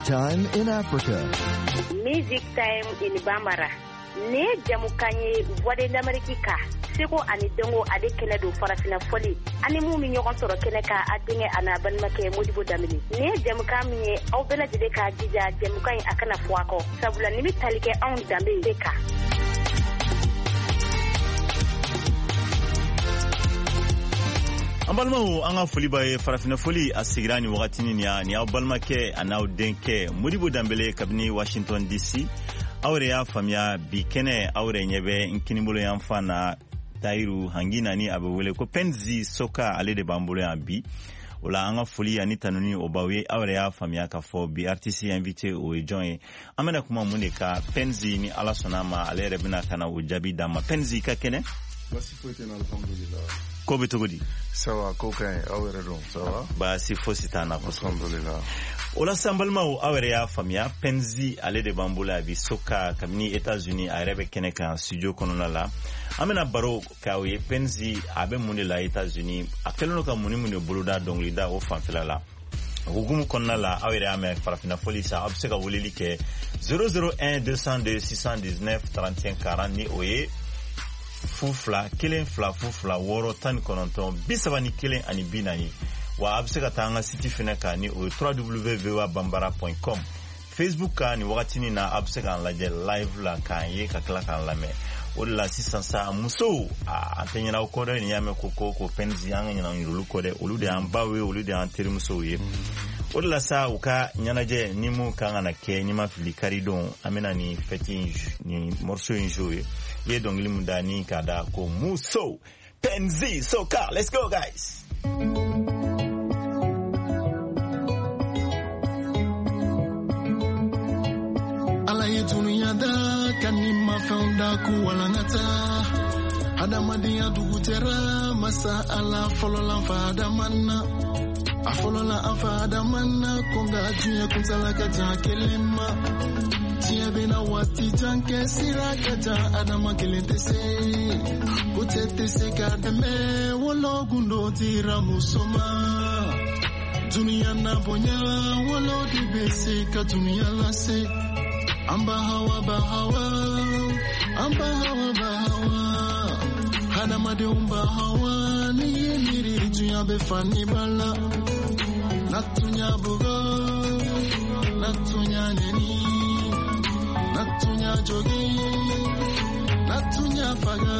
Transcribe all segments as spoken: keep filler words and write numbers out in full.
Time in Africa. Music time in Bambara. Ne jamukanye voix d'Amérique. Seko ani dongo ade kene do farafina foli. Ani mu mi ñokon soro kene ka adinge ana banmake Modibo Damini. Ne jamuka mi aw bela jide ka jija jamuka akana fuako. Sabula nimi talike on dambe beka. Ambalmahu anga foli baye farafina foli asigirani wakati ni ya ni abalmake anao denke Modibo Dambele kabini Washington D C awre ya famia bikene awre nyebe nkinimbolo ya mfana Tairu hangina ni abewele ko penzi soka ale de bambolo ya bi ola anga foli ya nitanuni obawe awre ya famia ka fo bi artiste invité o join amena kuma muneka penzi ni ala sonama ale rebina kana ujabi dama penzi ka kene basi fote na alhamdulillah ko betogodi sawa ko kan awere don sawa basi fositana ko alhamdulillah ola sambalma o awere ya famia penzi ale de bambula bi soka kamni États-Unis a rebe keneka studio kono la amena baro kawe penzi abe muni la États-Unis akelono ka muni muni buluda donglida o fanfela la Hugumu konna la awere ame farafina folisa abseka wolili ke zéro zéro un deux cent deux six cent dix-neuf trente et un quarante ni oye fufla kelen fla fufla woro tan kononton bisabani kelen ani binani wa abseka tanga siti feneka ni o w w w point bambara point com Facebook ka ni wakati ni na abseka laje live la kan ye ka kala kan lame o la sisan sa muso a atenya ko re ni yame koko ko penzi anga nyana ngulu ko de olude ambawe olude anteri muso ye o la sa uka nyanaje ni mu kan na ke ni ma filikari don amena ni feti ni morceau injoye ye dongli mundani kada ko muso penzi soka. Let's go guys. Ala yetunya da kanima founda ku walangata adamadia dugutera masa ala folola fada manna afolola afada manna konga juya kumsala kaja kelema Tia bena wati janke siraka ja adama kelente se Kutete se kademe wolo gundo tira musoma Dunia na bonya wolo dibese ka dunia lase Amba hawa bahawa Amba hawa bahawa Hadama de umba hawa Ni yemiri dunia befani bala Natunya bugo Natunya neni Natunya jogi, Natunya faga,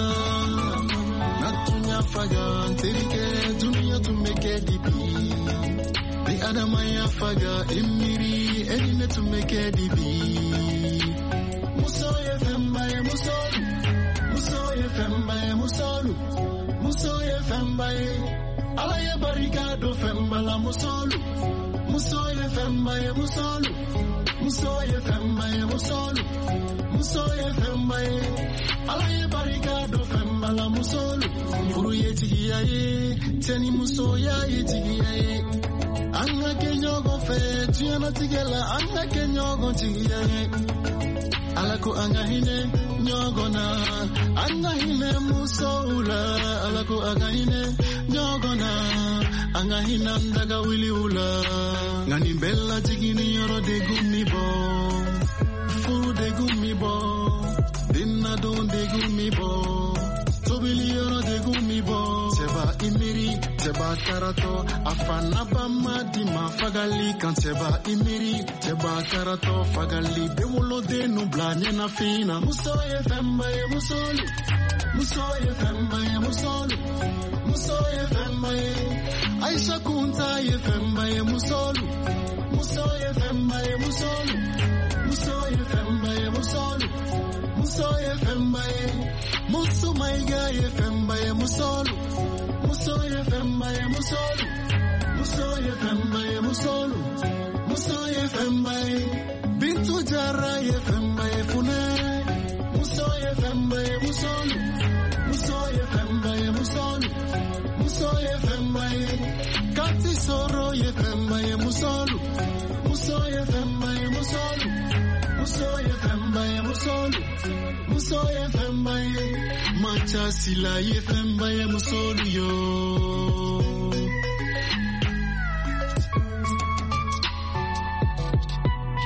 Natunya faga, Terike, Dunia to make a D B. The Adamaya faga, Emiri, Edine to make a D B. Musoye fembaye, Musolu, Musoye fembaye, Musolu, Musoye fembaye, Alaya barricado fembala, Musolu, Musoye fembaye, Musolu. Musoye fembaye musolu Musoye fembaye Alaye barricado fembala musolu Furu ye tigiyaye Teni musoya ye tigiyaye Anga kenyogo fe Tuyana tigela Anga kenyogo tigiyaye Alako anga hine Nyogo na Anga hine musoula Alako anga hine Nyogo na Anga hina ndaga wili ula Ngani bella tigini yoro de gumi bo Furu de gumi bo Dinna don de gumi bo Tobili yoro de gumi bo Seba imiri, seba karato Afana bama dima fagali Kan seba imiri, seba karato fagali Bewolo de nubla nyena fina Musoye fembaye musolu Musoye fembaye musolu Musoye fembaye Aisha kunta ye fembaye musolu Musoye fembaye musolu Musoye fembaye musolu Musoye fembaye Musu maiga ye fembaye musolu Musoye fembaye musolu Musoye fembaye musolu Musoye fembaye Bintu jara ye fembaye fune Musoye fembaye musolu Musoye fembaye musolu Musoye fembaye Kati soro ye fembaye musolu Musoye fembaye musolu Musoye fembaye musolu Musoye fembaye Macha sila ye fembaye musolu yo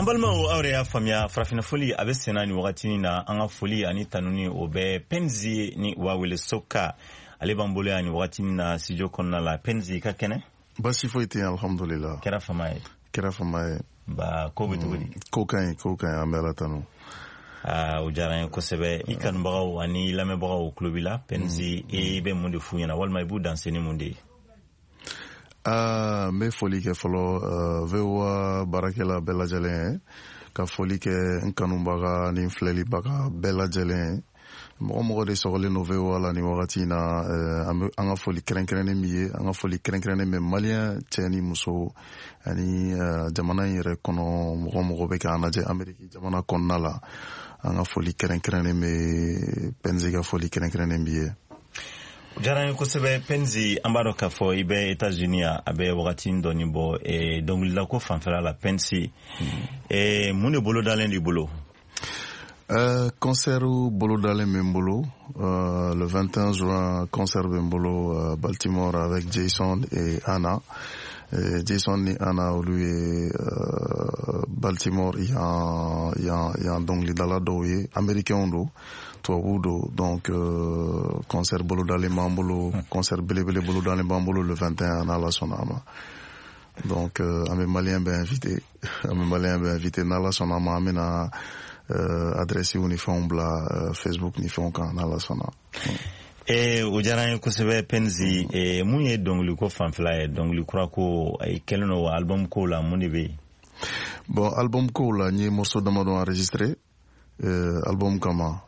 balimaw aw y'a faamuya farafina foli a bɛ senna ni wagati na an ka foli ani tanuni o bɛ Penzi ni Wawele Soka ale b'an bolo yan ni wagati na studio kɔnɔna la. Penzi ka kɛnɛ? Basi foyi tɛ yen alhamdulillah. Kɛra fama ye? Kɛra fama ye. Ba ko bɛ cogo di? Ko ka ɲi ko ka ɲi an bɛ Ala tanu. Ah, o diyara n ye kosɛbɛ. I kanubagaw ani lamɛnbagaw tulo b'i la. Penzi i bɛ mun de f'u ɲɛna walima i b'u danse ni mun de ye? Ah, n bɛ foli kɛ fɔlɔ V O A baarakɛla bɛɛ lajɛlen ye ka foli kɛ n kanubaga ni n filɛlibaga bɛɛ lajɛlen ye. Mɔgɔ mɔgɔ de sɔgɔlen don V O A la nin wagati in na an ka foli kɛrɛnkɛrɛnnen min ye an ka foli kɛrɛnkɛrɛnnen bɛ maliyɛn cɛ ni muso ani jamana in yɛrɛ kɔnɔ mɔgɔ mɔgɔ bɛ k'an lajɛ Amérique jamana kɔnɔna la an ka foli kɛrɛnkɛrɛnnen bɛ Penzi ka foli kɛrɛnkɛrɛnnen bi ye. O diyara n ye kosɛbɛ Penzi, an b'a dɔn k'a fɔ i bɛ États-Unis a bɛ wagati dɔɔni bɔ dɔnkilidako fanfɛla la. Penzi mun de bolo dalen b'i bolo? Euh, concert bolodalen bɛ n bolo euh, le vingt et un juin concert bɛ n bolo euh, Baltimore avec Jason et Anna. Et Jason et Anna olu ye euh, Baltimore yan yan yan dɔnkilidala dɔw ye américain do tubabu do donc euh, concert bolodalen b'an bolo concert belebele bolodalen b'an bolo le vingt et un n'Ala sɔnna ma. Donc euh, an bɛ maliyɛn bɛ invité an bɛ maliyɛn bɛ invité n'Ala sɔnna ma an bɛna Uh, adresse ni fɛnw bila uh, Facebook ni fɛnw kan n'Ala sɔnna. Eh, o diyara n ye kosɛbɛ Penzi. Eh, mun ye dɔnkiliko fanfɛla ye? Dɔnkili kura ko i kɛlen don album ko la mun de bɛ yen? Bon, album ko la n ye morceau damadɔ enregistré uh, album kama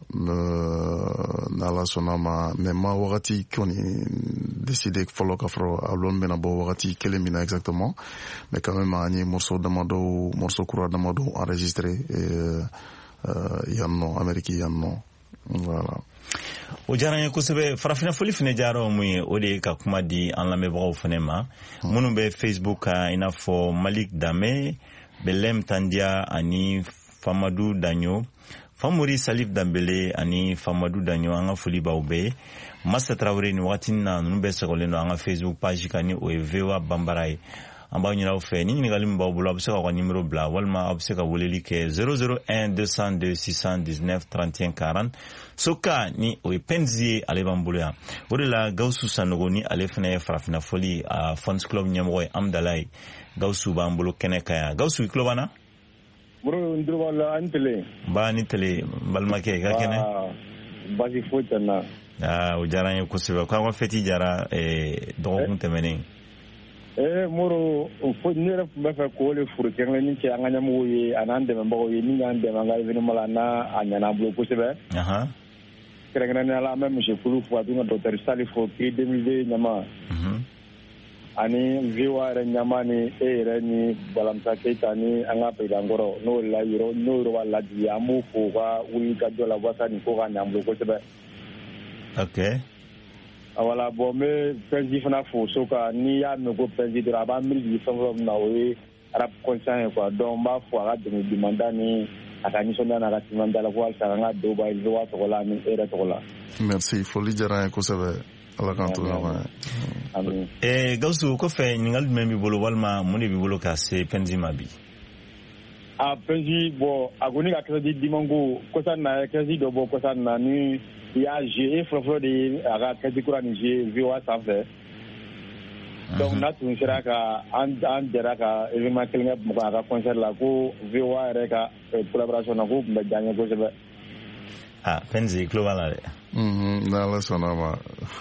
uh, n'Ala sɔnna ma mais ma wagati kɔni décidé fɔlɔ ka fɔlɔ album bɛna bɔ wagati kelen min na exactement mais quand même an ye morceau damadɔ morceau kura damadɔ enregistré uh, Uh, yan nɔ Amérique yan nɔ voilà. O diyara n ye kosɛbɛ. Farafina foli fana diyara mun ye o de ye ka kuma di an lamɛnbagaw fana ma minnu bɛ Facebook kan i n'a fɔ Malik Dame, Belem Tandia ani Famadu Danyo, Famori Salif Dambele ani Famadu Danyo. An ka foli b'aw bɛɛ. Masa Traoré ni wagati na ninnu bɛɛ sɛgɛlen don an ka Facebook page kan ni o ye V O A Bambara ye. An b'a ɲini aw fɛ ni ɲininkali min b'aw bolo a bɛ se ka ka numéro bila walima a bɛ se ka weleli kɛ zéro zéro un deux cent deux six cent dix-neuf trente et un quarante. Soka ni o ye Penzi ye ale b'an bolo yan. O de la Gawusu Sanogo ni ale fana ye farafina foli a Fans Club ɲɛmɔgɔ ye Amdala ye. Gawusu b'an bolo kɛnɛ kan yan. Gawusu i tulo b'an na? Bro n tulo b'a la ani tele. Ba ni tele n balimakɛ i ka kɛnɛ? Basi foyi tɛ n na. Ah, o diyara n ye kosɛbɛ. K'aw ka fɛti diyara dɔgɔkun tɛmɛnen. Eh Moro fo ne yɛrɛ tun bɛ fɛ k'o de furu kɛrɛnkɛrɛnnen kɛ an ka ɲɛmɔgɔw ye a n'an dɛmɛbagaw ye min y'an dɛmɛ an ka événement la n'a a ɲɛna an bolo kosɛbɛ. Kɛrɛnkɛrɛnnenya la an bɛ monsieur Kulu fo a tun ka docteur Sali fo Prix deux mille vingt ɲɛma ani V O A yɛrɛ ɲɛma ni e yɛrɛ ni Balamisa Keyita ni an ka président kɔrɔ n'o la yɔrɔ n'o yɔrɔ b'a lajigi an b'u fo u ka wuli ka jɔ la walasa nin ko ka ɲɛ an bolo kosɛbɛ. Ok. Voilà, bon, mais Penzi fana fo Soka n'i y'a mɛn ko Penzi dɔrɔn a b'a miiri jigin fɛn fɛn min na o ye rap conscient ye quoi donc n b'a fɔ a ka dɛmɛ dimanda ni a ka nisɔndiya n'a ka timinandiya la ko halisa an ka dɔw b'a V O A tɔgɔ la ani e yɛrɛ tɔgɔ la. Merci, foli diyara n ye kosɛbɛ. Ala k'an to ɲɔgɔn ye. Amin. Eh, Gawusu, o kɔfɛ ɲininkali jumɛn b'i bolo walima mun de b'i bolo ka se Penzi ma bi? Ah, Penzi, bon, a kɔni ka kɛsɛ di dimanko kɔsa na kɛsɛ dɔ bɔ kɔsa na ni i y'a joué e fɔlɔfɔlɔ de ye a ka kɛsɛ kura nin joué V O A sanfɛ. Donc n'a tun sera ka an an dɛra ka événement kelen kɛ Bamakɔ a ka concert la ko V O A yɛrɛ ka collaboration na k'o tun bɛ diya n ye kosɛbɛ. Ah, Penzi, i tulo b'a la dɛ. N'Ala sɔnna ma.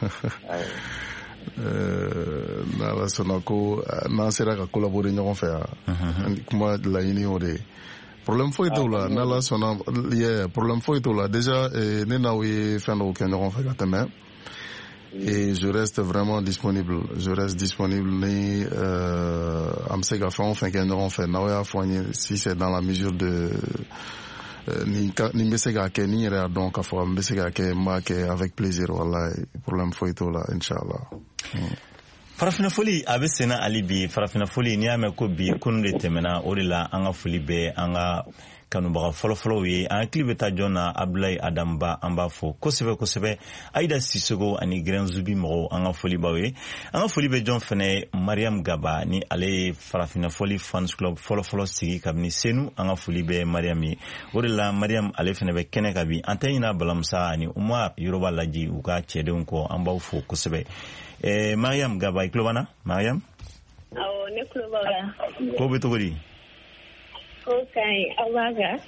N'Ala sɔnna ko n'an sera ka collaborer ɲɔgɔn fɛ yan kuma laɲini o de ye. Problème foyi t'o la n'Ala sɔnna yeah problème foyi t'o la déjà ne n'aw ye fɛn dɔw kɛ ɲɔgɔn fɛ ka tɛmɛ et je reste vraiment disponible je reste disponible ni euh, an bɛ se ka fɛn o fɛn kɛ ɲɔgɔn fɛ n'aw y'a fɔ n ye si c'est dans la mesure de ni n bɛ se k'a kɛ ni n yɛrɛ y'a dɔn k'a fɔ n bɛ se k'a kɛ n b'a kɛ avec plaisir wallahi problème foyi t'o la inchallah. Farafina foli a bɛ senna hali bi farafina foli n'i y'a mɛn ko bi kunun de tɛmɛna o de la an ka foli bɛ an ka kanubaga fɔlɔfɔlɔw ye an hakili bɛ taa jɔn na Abdulayi Adamba an b'a fɔ kosɛbɛ kosɛbɛ Aida Sisogo ani Grenzubi mɔgɔw an ka foli b'aw ye an ka foli bɛ jɔn fɛnɛ Mariam Gaba ni ale ye Farafina Foli Fans Club fɔlɔfɔlɔ sigi kabini Senu an ka foli bɛ Mariam ye o de la Mariam ale fɛnɛ bɛ kɛnɛ ka bi an tɛ ɲina Balamusa ani Umar Yoruba Laji u ka cɛdenw kɔ an b'aw fɔ kosɛbɛ eh, Mariam Gaba i tulo b'an na Mariam awɔ ne tulo b'aw la ko bɛ cogo di ko kaɲi aw b'a kan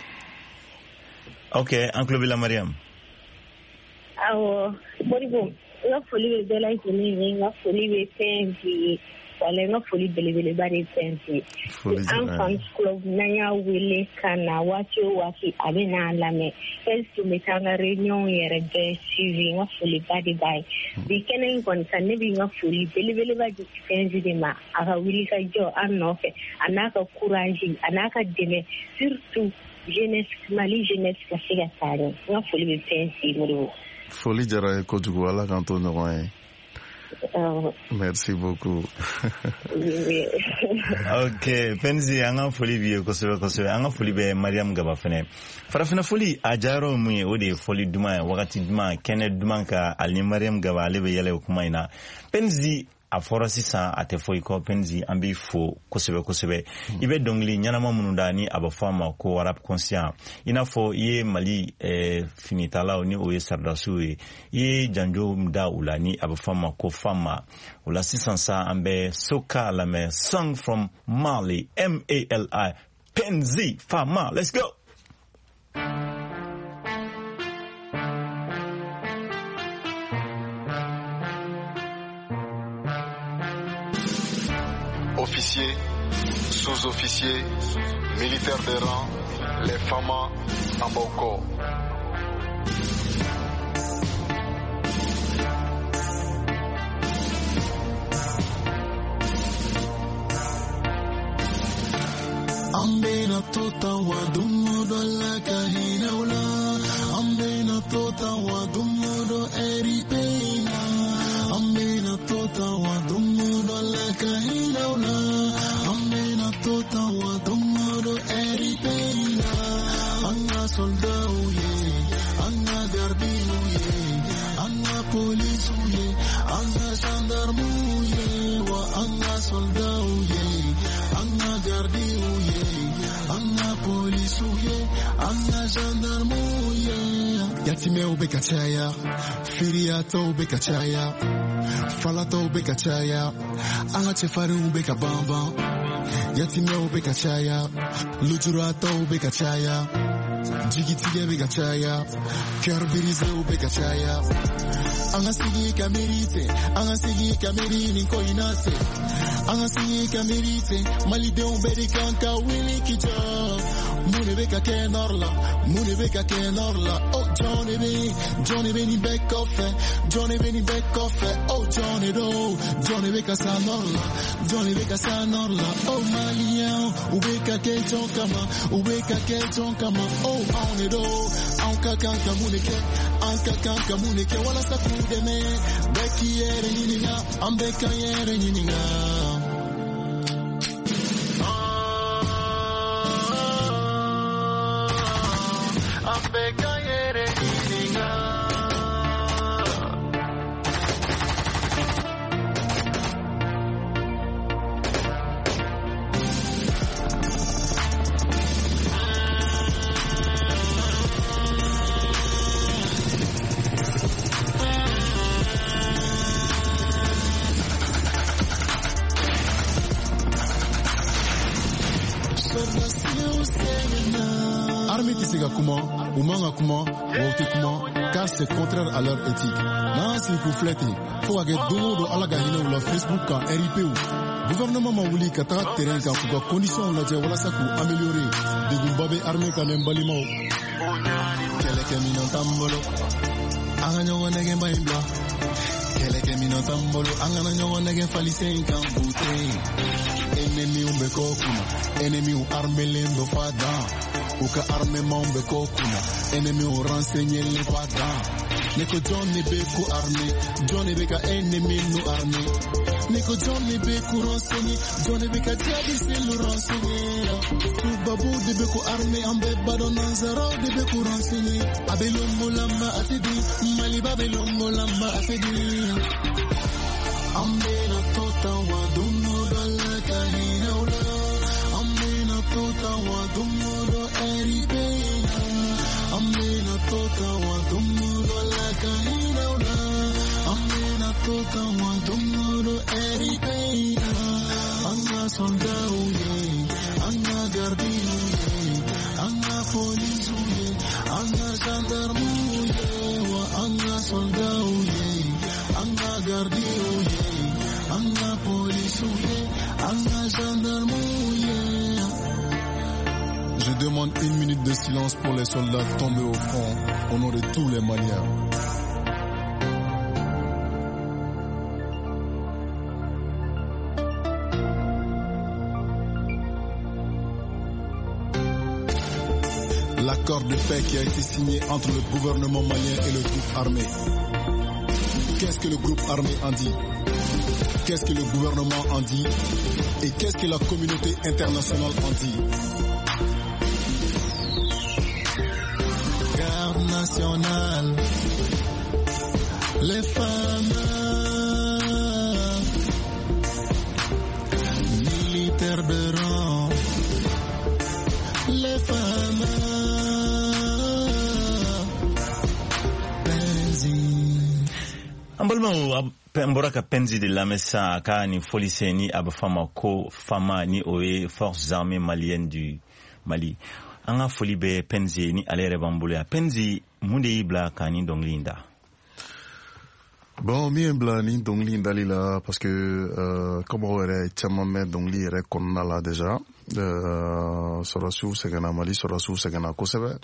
ok an tulo b'i la Mariam awɔ Modibo n ka foli bɛ bɛɛ lajɛlen ye n ka foli bɛ fɛn di wala n ka foli belebeleba de fɛn di an Fans Club n'an y'a wele ka na waati o waati a bɛ n'an lamɛn ɛseke n bɛ taa n ka réunion yɛrɛ bɛɛ suivi n ka foliba de b'a ye bi kɛnɛ in kɔni kan ne bɛ n ka foli belebeleba di fɛn di de ma a ka wuli ka jɔ an nɔfɛ a n'a ka courage a n'a ka dɛmɛ surtout jeunesse Mali jeunesse ka se ka taa ɲɛ n ka foli bɛ fɛn di Modibo foli diyara ye kojugu ala k'an to ɲɔgɔn ye merci beaucoup ok Penzi an ka foli b'i ye kosɛbɛ kosɛbɛ an ka foli bɛ Mariam Gaba fɛnɛ farafina foli a jayɔrɔ mun ye o de ye foli duman ye wagati duman kɛnɛ duman ka ali ni Mariam Gaba ale bɛ yɛlɛ o kuma in na Penzi a fɔra sisan a tɛ fɔ i kɔ Penzi an b'i fo kosɛbɛ kosɛbɛ i bɛ dɔnkili ɲɛnama minnu da ni a bɛ fɔ a ma ko rap conscient i n'a fɔ i ye Mali eh, finitalaw ni o ye Saridasiw ye i ye janjo da u la ni a bɛ fɔ a ma ko Fama o la sisan sa an bɛ Soca lamɛn Song from Mali M A L I Penzi Fama let's go. Officiers, sous-officiers, militaires de rang, les Fama en Boko. Ambena tota wa dumudo la kahinaula Ambena tota wa dumudo eripena Ambena tota wa dumudo la kahinaula Ambena tota wa dumudo eripena Anga soldau ye Anga gardinu ye Anga polisu ye Anga gendarmu ye Wa anga soldau ye Anga gardinu ye Anga polisu ye Anga gendarmu ye Yatime ube kachaya Firiata ube kachaya Falata ube kachaya Anga chefari ube kabamba Yatime ube kachaya Lujurata ube kachaya Jigitige ube kachaya Kerbirize ube kachaya Anga sigi kamerite Anga sigi kameri ninko inase Anga sigi kamerite Malide umberi kanka wili kijab Mune beka ke norla Mune beka ke norla Oh Johnny B Johnny B ni back off Johnny B ni back off Oh Johnny Do Johnny beka sa norla Johnny beka sa norla Oh Malien Ubeka ke chonkama Ubeka ke chonkama Oh Johnny Do Anka kanka mune ke Anka kanka mune ke Wala sa kudeme Beki yere nininga Ambeka yere nininga Armée qui s'est comment, ou manga comment, ou comment, car c'est contraire à leur éthique. Non, c'est pour fléter. Faut avoir deux mots de la gagne ou la Facebook quand R I P ou. Gouvernement m'a voulu qu'à ta terrain quand pour que conditions la j'ai voilà ça pour améliorer. De Gumbabe armée quand même balimo. Quel est que minon tambolo? Anganyo wanege mbaimba. Quel est que minon tambolo? Anganyo wanege falise inkan bouteille. Ennemi umbe kokuma, ennemi u arme lendo fada. ou ka armement be ko kuna ennemi on renseigner les padans Nico John ne be ko armé John ne be ka ennemi nous armé Nico John ne be ko renseigner John ne be ka jadi c'est le renseigner tout babou de be ko armé ambe badon zero de be ko renseigner abelongo lamba atedi mali babelongo lamba atedi ambe na tota wa dumo dalla kahina ula ambe na tota wa dumo do eribe ambe na tota wa dumo dalla kahina ula ambe na tota wa dumo do eribe anga soldado ye anga gardino ye anga police ye anga gendarme ye wa anga soldado ye anga gardino ye anga police ye anga gendarme ye. Je demande une minute de silence pour les soldats tombés au front au nom de tous les Maliens. L'accord de paix qui a été signé entre le gouvernement malien et le groupe armé. Qu'est-ce que le groupe armé en dit? Qu'est-ce que le gouvernement en dit? Et qu'est-ce que la communauté internationale en dit? Garde nationale, les femmes, militaires de rang, les femmes, Ambalma Mboraka Penzi de la Messa ka ni folise ni abafama ko fama ni oe forces armées maliennes du Mali. Anga folibe Penzi ni alere bambulea. Penzi munde ibla kani donglinda. Bon, mi embla ni donglinda lila parce que euh, comme on aurait chamame dongli ere konna la déjà euh sorasu segana Mali sorasu segana kosebe.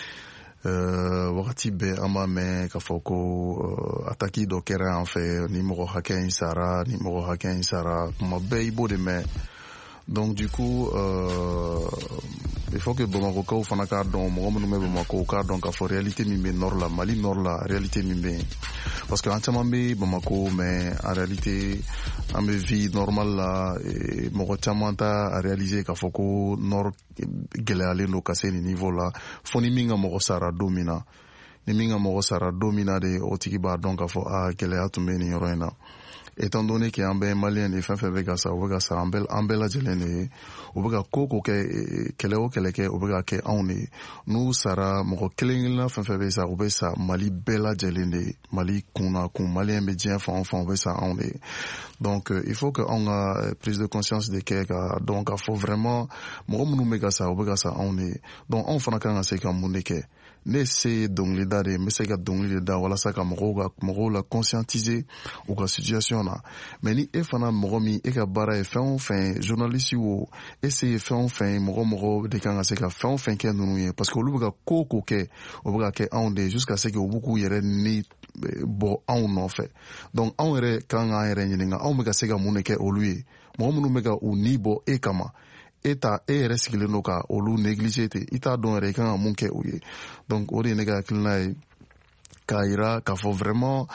Euh, wakati be ama me kafoko uh, ataki do kera en fait ni moko haken sara ni moko haken sara ma be ibo de me donc du coup euh, il faut que Bamako ka fana ka don mo mo me Bamako ka donc ka fo réalité mi be nord la Mali nord la réalité mi be parce que entièrement be Bamako mais en réalité en vie normale là mo chamanta a réaliser ka foko nord geleale no kase ni niveau là foni minga mo sara domina ni minga mo sara domina de otiki ba donc ka fo a gelea to meni roina étant donné que ambe malien ni fin fait ça obaga sa ambel ambela jelene obaga koko ke keleo keleke obaga ke aune nous sara mo kelengla fin fait ça obaga sa Mali bela jelene Mali kuna kun malien be bien fa enfant obaga sa aune donc euh, il faut que on a prise de conscience de que donc il faut vraiment mo munu mega sa obaga sa aune donc on fana kan se ka muneke ne se dongli dare me se ka dongli da wala saka mo ga mo la conscientiser ou la situation là mais ni e fana mo mi e ka bara e fin fin journaliste ou essayer fin fin mo mo de kan se ka fin fin ke nunu parce que lu ga koko ke o ga ke on de jusqu'à ce que beaucoup yere ni bo on en fait donc on re kan a re ni nga on me ga se ga muneke o lui mo mo me ga u ni bo e kama eta e resikile no ka olu négligé ita don re kan munke uye donc ori nega klnai kaira ka fo vraiment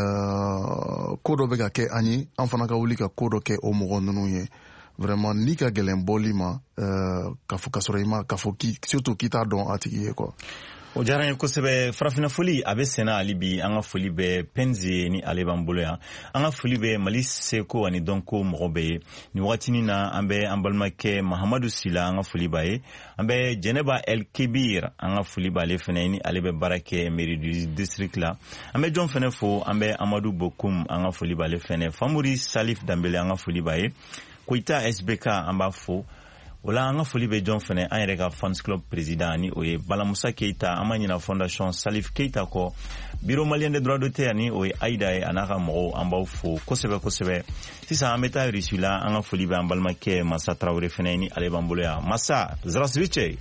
euh kodo bega ke ani enfana ka wuli ka kodo ke o mo nunu ye vraiment ni ka gelen bolima euh ka fo kasorema ka fo ki surtout kita don atiki quoi. O jaran ko sebe frafina foli abe sena alibi anga foli be Penzi ni alebambulo ya anga foli be Mali seko ani donko mobe ni watini na ambe ambalmake Mahamadou Sila anga foli bae ambe Jeneba El Kebir anga foli ba le fene ni alebe barake mairie du district la ambe John Fenefo ambe Amadou Bokoum anga foli ba le fene Famuri Salif Dambele anga foli bae Koita S B K amba fo Ola anga foli be John Fene an fans club président ni oye Bala Moussa Keita amanyina fondation Salif Keita ko bureau malien des droits d'auteur ni oye Aïda e anaka mo amba fo kosebe kosebe sisa ameta risula anga foli be ambalma ke Massa Traoré Fene ni ale bambulo ya Massa Zrasviche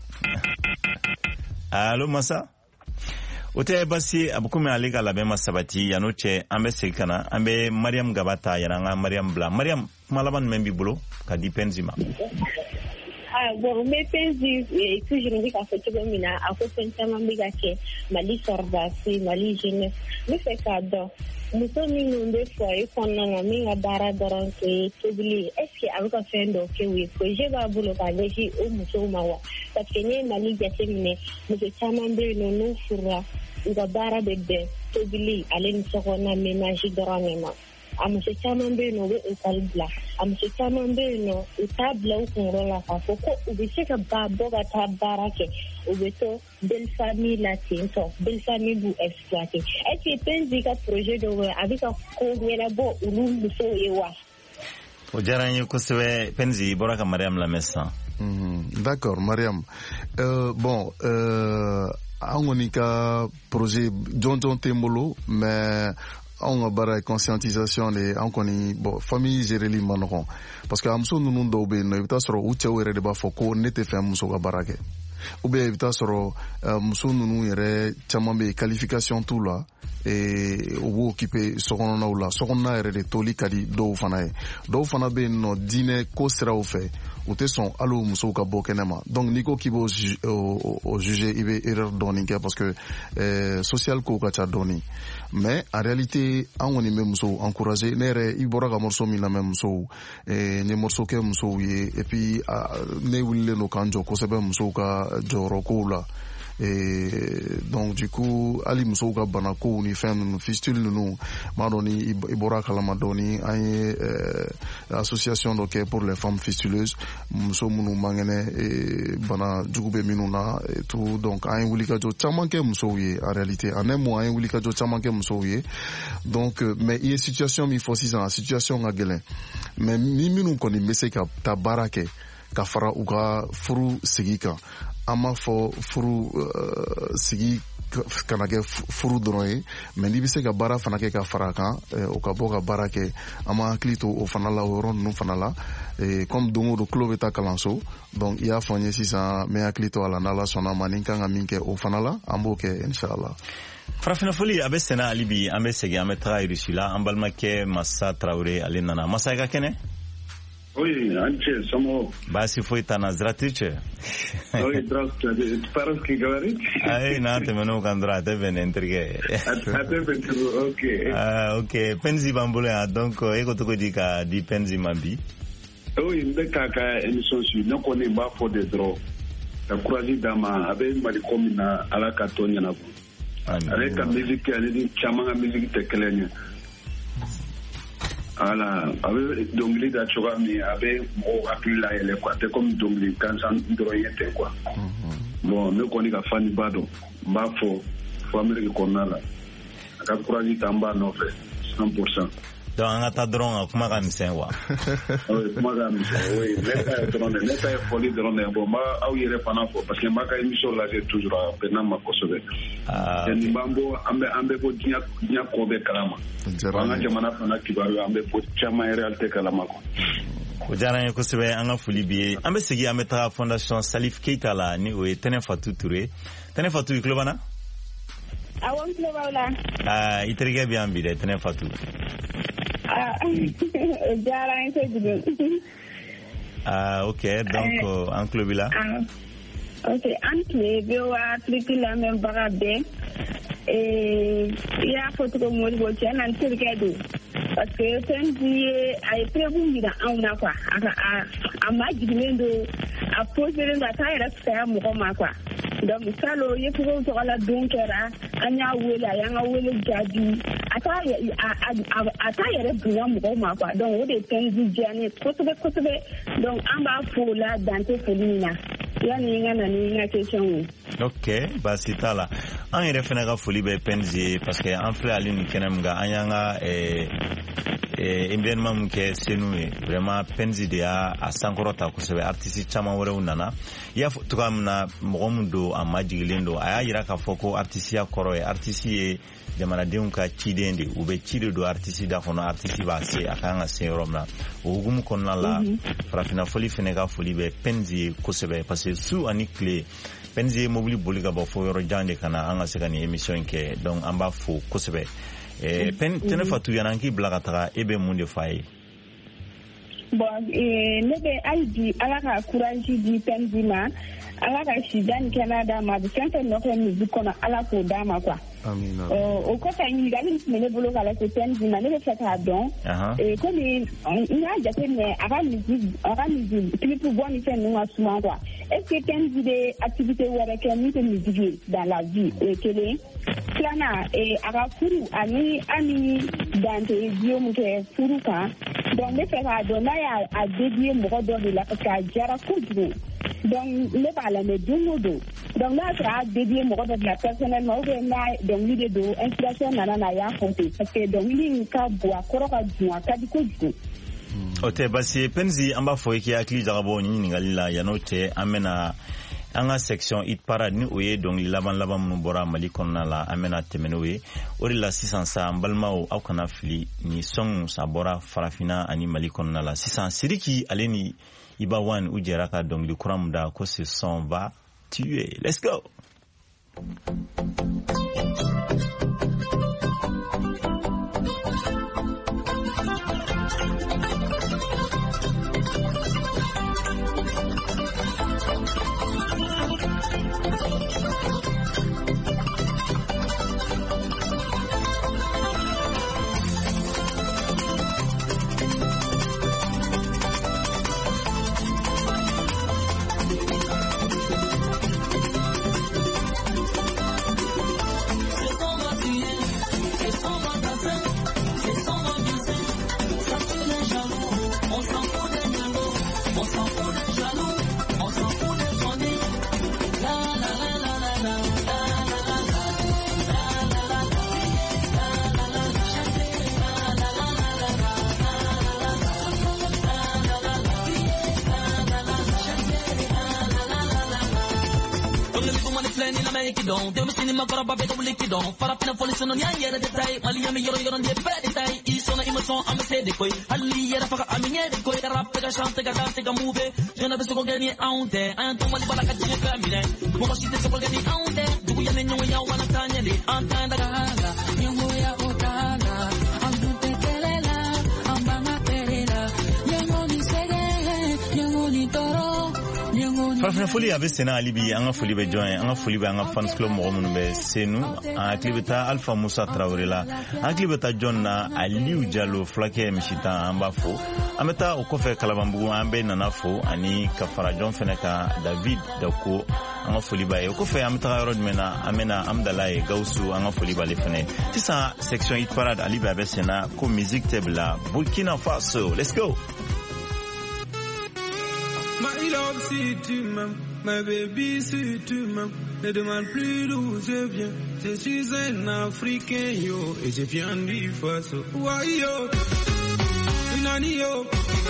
Allo Massa Ote basi abukume alega la bema sabati yanoche ambe sekana ambe Mariam Gabata yananga Mariam Bla Mariam malaban membi bulo ka dipenzima Ah, bon, mais penzi toujours ndi ka foto ko mina ako pensa mambiga ke mali sorbasi mali jeunesse me fait cadeau muso mi nunde foi konna na mi ngabara daran ke tobili est-ce que avec fendo ke oui ko je ba bulo ka ngi o muso mawa parce que ne mali jatemine muso chamambe no no fura ngabara bebe tobili ale ni sokona ménage daranema amuso chamambe no we ekalbla amuso chamambe no utabla ukungrola ka foko ubishika babo ga tabarake ubeto belle famille la tinto belle famille bu exploiter et puis penzi ka projet de we abika ko ngela bo ulungu so yewa o jaranye ko sewe penzi boraka Mariam la messa. Mm-hmm. D'accord, Mariam. Euh, bon, euh, angonika projet John John Tembolo, mais on bara conscientisation de on koni bon famille géreli manron parce que amso nunu do be no bita soro uche were de ba foko nete fe muso ga barake ou bien bita soro muso nunu yere chamambe qualification tout là et ou occupé sokonna ou la sokonna yere de toli kadi do fana e do fana be no dine ko sera o fe ou te son allo muso ka bokenema donc niko kibo au juger ibe erreur doninga parce que euh, social ko ka cha doni mais en réalité on est même so encourager nere ibora ka morso mi na même so et ne morso ke muso ye et puis ne wille no kanjo ko sebe muso ka joro ko la et donc du coup ali muso ka banako ni fin no fistule no madoni ibora kala madoni ay association donc pour les femmes fistuleuses muso munu mangene et bana jugube minuna et tout donc ay wulika jo chamanke muso ye en réalité en un mois ay wulika jo chamanke muso ye donc mais il y a situation mi faut six ans situation ngagelen mais mi minu koni mese ka tabarake ka fara uga furu sigika ama fo furu uh, sigi kana kɛ furu dɔrɔn ye mais n'i bɛ se ka baara fana kɛ ka fara kan o ka bɔ ka baara kɛ an ma hakili to o fana la o yɔrɔ ninnu fana la comme don o don tulo bɛ taa kalanso donc i y'a fɔ n ye sisan n bɛ hakili to a la n'Ala sɔnna ma ni n kan ka min kɛ o fana la an b'o kɛ inshallah. Farafina foli a bɛ sɛnɛ hali bi an bɛ segin an bɛ taga Irisi la an balimakɛ Masa Tarawele ale nana Masa i ka kɛnɛ. Oui, anche, somos... Basi foi tana zdratice. Oui, здравствуйте. По-русски говорить? Ай, на те мену кандра, те бен энтрге. А те бен, окей. Ah, ok. Penzi bambole, donc, ego toko dika di penzi mambi? Oui, mbe kaka émission su, non connaît pas pour des droits. La courage dama, avec Malikomina, à la Katonia na. Avec la musique, elle dit, chamanga musique te kelenya. Ala abe dongli da choga mi abe mo apila ele kwa te comme dongli kansan droyete quoi bon me koni ka fani bado mbafo fo amerique konala aka courage tamba no fe cent pour cent donc anga ta dron kuma ka misen wa oui kuma ka misen oui neta dron neta e folie dron bon ma au yere pana fo parce que ma ka émission là c'est toujours pena ma kosobe ah ni bambo ambe ambe ko nya nya ko be kalama anga jamana fana kibaru ambe ko chama réalité kalama ko o jaranye ko sebe anga fuli bi ambe segi ambe ta fondation Salif Keita la ni o Tene Fatou Touré Tene Fatou iklobana awon klobala ah itrige bi ambi de Tene Fatou ah jaranye ko digo ah ok donc en clubila ah ok en club yo a trikila men barabe et il y a photo ko mo bo tiana en trikado parce que penzi ay prebu mi da auna kwa a a majimendo a poser da taira sa mo ko ma kwa donc salo yepo to ala donkera anya wela yanga wela jadi ata ata yere buya mo ko ma kwa donc o de penzi jani kotobe kotobe donc amba fola dante folina yani ngana ni nga question. Ok, basi tala an yɛrɛ fɛnɛ ka foli bɛ penzi parce que an filɛ ali ni kɛnɛ min kan an y'an ka événement min kɛ senu ye vraiment penzi de y'a a sankɔrɔta kosɛbɛ artiste caman wɛrɛw nana i y'a fɔ cogoya min na mɔgɔ min don a majigilen don a y'a yira k'a fɔ ko artisiya kɔrɔ ye artiste ye jamanadenw ka ciden de u bɛ ci de don artiste da kɔnɔ artiste b'a se a kan ka se yɔrɔ min na o hukumu kɔnɔna la farafina foli fɛnɛ ka foli bɛ penzi ye kosɛbɛ parce que su ani tile penzi ye mobili boli ka bɔ fo yɔrɔ jan de kana an ka se ka nin émission kɛ donc an b'a fo kosɛbɛ eh pen Tene Fatou yana an k'i bila ka taga e bɛ mun de f'a ye bon ne bɛ hali bi ala ka courage di Penzi ma ala ka sijan kɛnɛ d'a ma a bɛ fɛn fɛn nɔfɛ musique kɔnɔ ala k'o d'a ma quoi. Amina. O kɔfɛ ɲininkali min tun bɛ ne bolo k'a lase Penzi ma ne bɛ fɛ k'a dɔn komi n y'a jateminɛ a ka musique a ka musique clip bɔ ni fɛn ninnu ka suma quoi est ce que Penzi bɛ activité wɛrɛ kɛ min tɛ musique ye dans la vie o ye kelen filanan a ka furu ani ani Dante ye bio min kɛ furu kan donc ne fɛ k'a dɔn n'a y'a dédié mɔgɔ dɔ de la parce que a diyara kojugu donc ne b'a lamɛn don o don donc n'a sɔrɔ a dédié mɔgɔ dɔ de la personnellement ou bien n'a dɔnkili de don inspiration nana na a y'a fɔ ten parce que dɔnkili in ka bon a kɔrɔ ka dun a ka di kojugu. O tɛ basi ye Penzi an b'a fɔ i k'i hakili jagabɔ nin ɲininkali la yan'o cɛ an bɛna an ka section hit parade ni o ye dɔnkili laban laban minnu bɔra Mali kɔnɔna la an bɛna tɛmɛ n'o ye o de la sisan sa an balimaw aw kana fili ni sɔngu sa bɔra farafinna ani Mali kɔnɔna la sisan Sidiki ale ni Iba One u jɛra ka dɔnkili kura min da ko ce son va tuer. Let's go. Don't tell me cinema for a baby to lick it on. For a pin of police on the yard the tie. Maliam, you're on the bed. Die. East on the Emerson, I'm a steady boy. Ali, you're a minute. The boy, the rap, the shot, the dance, the move. You're not supposed to get it out there. I don't want to like a junior family. What she supposed to get it out there? Do you know you want to tell you? I'm tired of the young boy, I'm going to tell her. I'm Bama Perela. Young only said, young only Toro. Farafina foli a bɛ sena ali bi an ka foli bɛ jɔn ye an ka foli bɛ an ka fans club mɔgɔ minnu bɛ senu an hakili bɛ taa Alpha Musa Traoré la an hakili bɛ taa jɔn na Aliou Diallo fulakɛ misitan an b'a fo an bɛ taa o kɔfɛ Kalabanbugu an bɛ Nana fo ani ka fara jɔn fɛnɛ kan David Dako an ka foli b'a ye o kɔfɛ an bɛ taga yɔrɔ jumɛn na an bɛ na Amdalaye Gawusu an ka foli b'ale fɛnɛ sisan section hit parade ali bi a bɛ sena ko musique tɛ bila Burkina Faso. Let's go. My love, si tu m'aimes, my baby, si tu m'aimes, ne demande plus d'où je viens. Je suis un Africain, yo, et je viens du Faso. Why, yo, Nani, yo.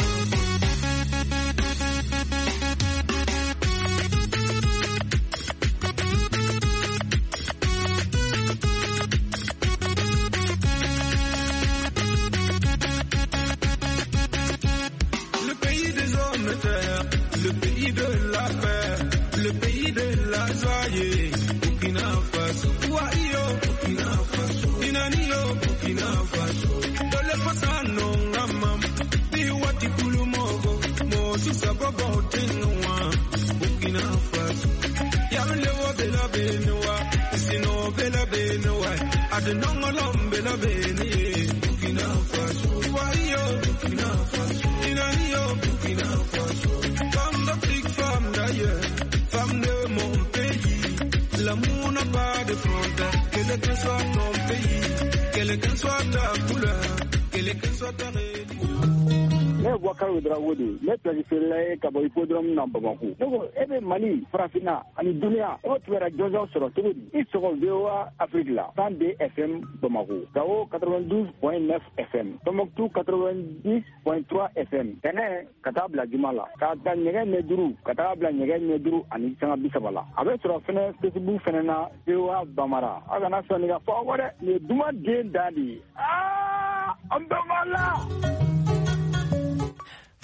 Le pays des hommes de terre. Le pays de la paix, le pays de la joie, Burkina Faso. Wayo, Burkina Faso. Inanio, Burkina Faso. Dole pasano ngama, biwati kulumogo, mosu sababu tenwa, Burkina Faso. Yamle wa bela benwa, sino bela benwa, adenongo lombe la beni, Burkina Faso. Wayo, Burkina Faso. Inanio, Burkina Faso. D'Afrique, femme d'ailleurs, femme de mon pays. L'amour n'a pas de frontières, quel que soit ton pays, quelle que soit ta couleur, quelle que soit ta religion. Ne Boubacar Dramane, ne préfère ka bɔ hippodrome na Bamako. Donc e bɛ Mali, Farafina ani duniya o tun bɛ jɔnjɔn sɔrɔ cogo di? I sɔgɔ V O A Afrique la cent deux F M Bamako, Gao quatre-vingt-douze point neuf F M, Tombouctou quatre-vingt-dix point trois F M. Tɛnɛ ka taa bila Juma la, ka taa ɲɛgɛn ɲɛ duuru, ka taa bila ɲɛgɛn ɲɛ duuru ani sanga bi saba la. A bɛ sɔrɔ fɛnɛ Facebook fɛnɛ na V O A Bamara. A kana sɔn nin ka fɔ aw dɛ, nin ye duman den da de ye. Aa, an bɛ Mali la.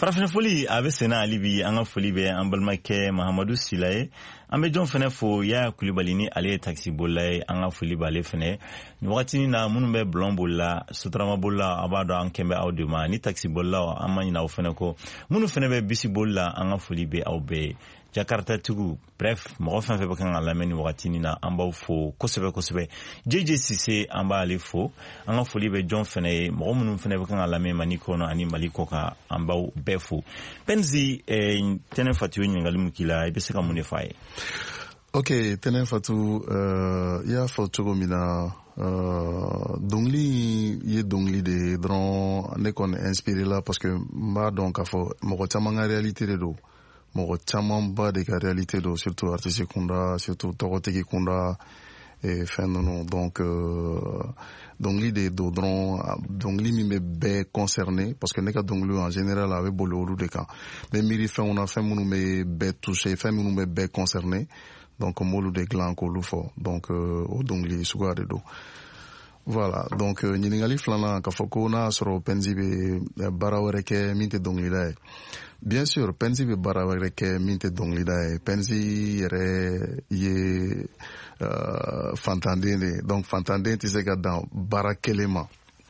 farafina foli a bɛ senna ali bi an ka foli bɛ an balimakɛ mahamadu sila ye an bɛ jɔn fana fo yaya kulibali ni ale ye taxi bolila ye an ka foli b'ale fana ni wagati na minnu bɛ bulon bolila sotarama bolila a b'a dɔn an kɛn bɛ aw de ma ni taxi bolila an ma ɲinɛ aw fana kɔ minnu fana bɛ bisi bolila an ka foli bɛ aw bɛɛ Jakarta tigiw bref mɔgɔ fɛn fɛn bɛ kan ka lamɛn ni wagati nin na an b'aw fo kosɛbɛ kosɛbɛ J J Cisse an b'ale fo an ka foli bɛ jɔn fana ye mɔgɔ minnu fana bɛ kan ka lamɛn Mali kɔnɔ ani Mali kɔ kan an b'aw bɛɛ fo Penzi tɛnɛ Fatu ɲininkali min k'i la i bɛ se ka mun de f'a ye. Ok, tɛnɛ Fatu uh, i y'a fɔ cogo min na uh, dɔnkili ye dɔnkili de ye dɔrɔn ne kɔni inspiré la parce que n b'a dɔn k'a fɔ mɔgɔ caman ka réalité de don. Mɔgɔ caman ba de ka réalité don surtout artiste kunda surtout tɔgɔtigi kunda et fɛn ninnu donc euh, dɔnkili de don dɔrɔn dɔnkili min bɛ bɛɛ concerné parce que ne ka dɔnkili en général a bɛ boli olu de kan mɛ miiri fɛnw na fɛn minnu bɛ bɛɛ touché fɛn minnu bɛ bɛɛ concerné donc n b'olu de dilan k'olu fɔ donc euh, o dɔnkili suguya de don. Voilà, donc euh, ɲininkali filanan k'a fɔ ko n'a sɔrɔ Penzi bɛ baara wɛrɛ kɛ min tɛ dɔnkilida ye. Bien sûr, Penzi bɛ baara wɛrɛ kɛ min tɛ dɔnkilida ye. Penzi yɛrɛ ye uh, fantanden de ye, donc fantanden tɛ se ka dan baara kelen ma.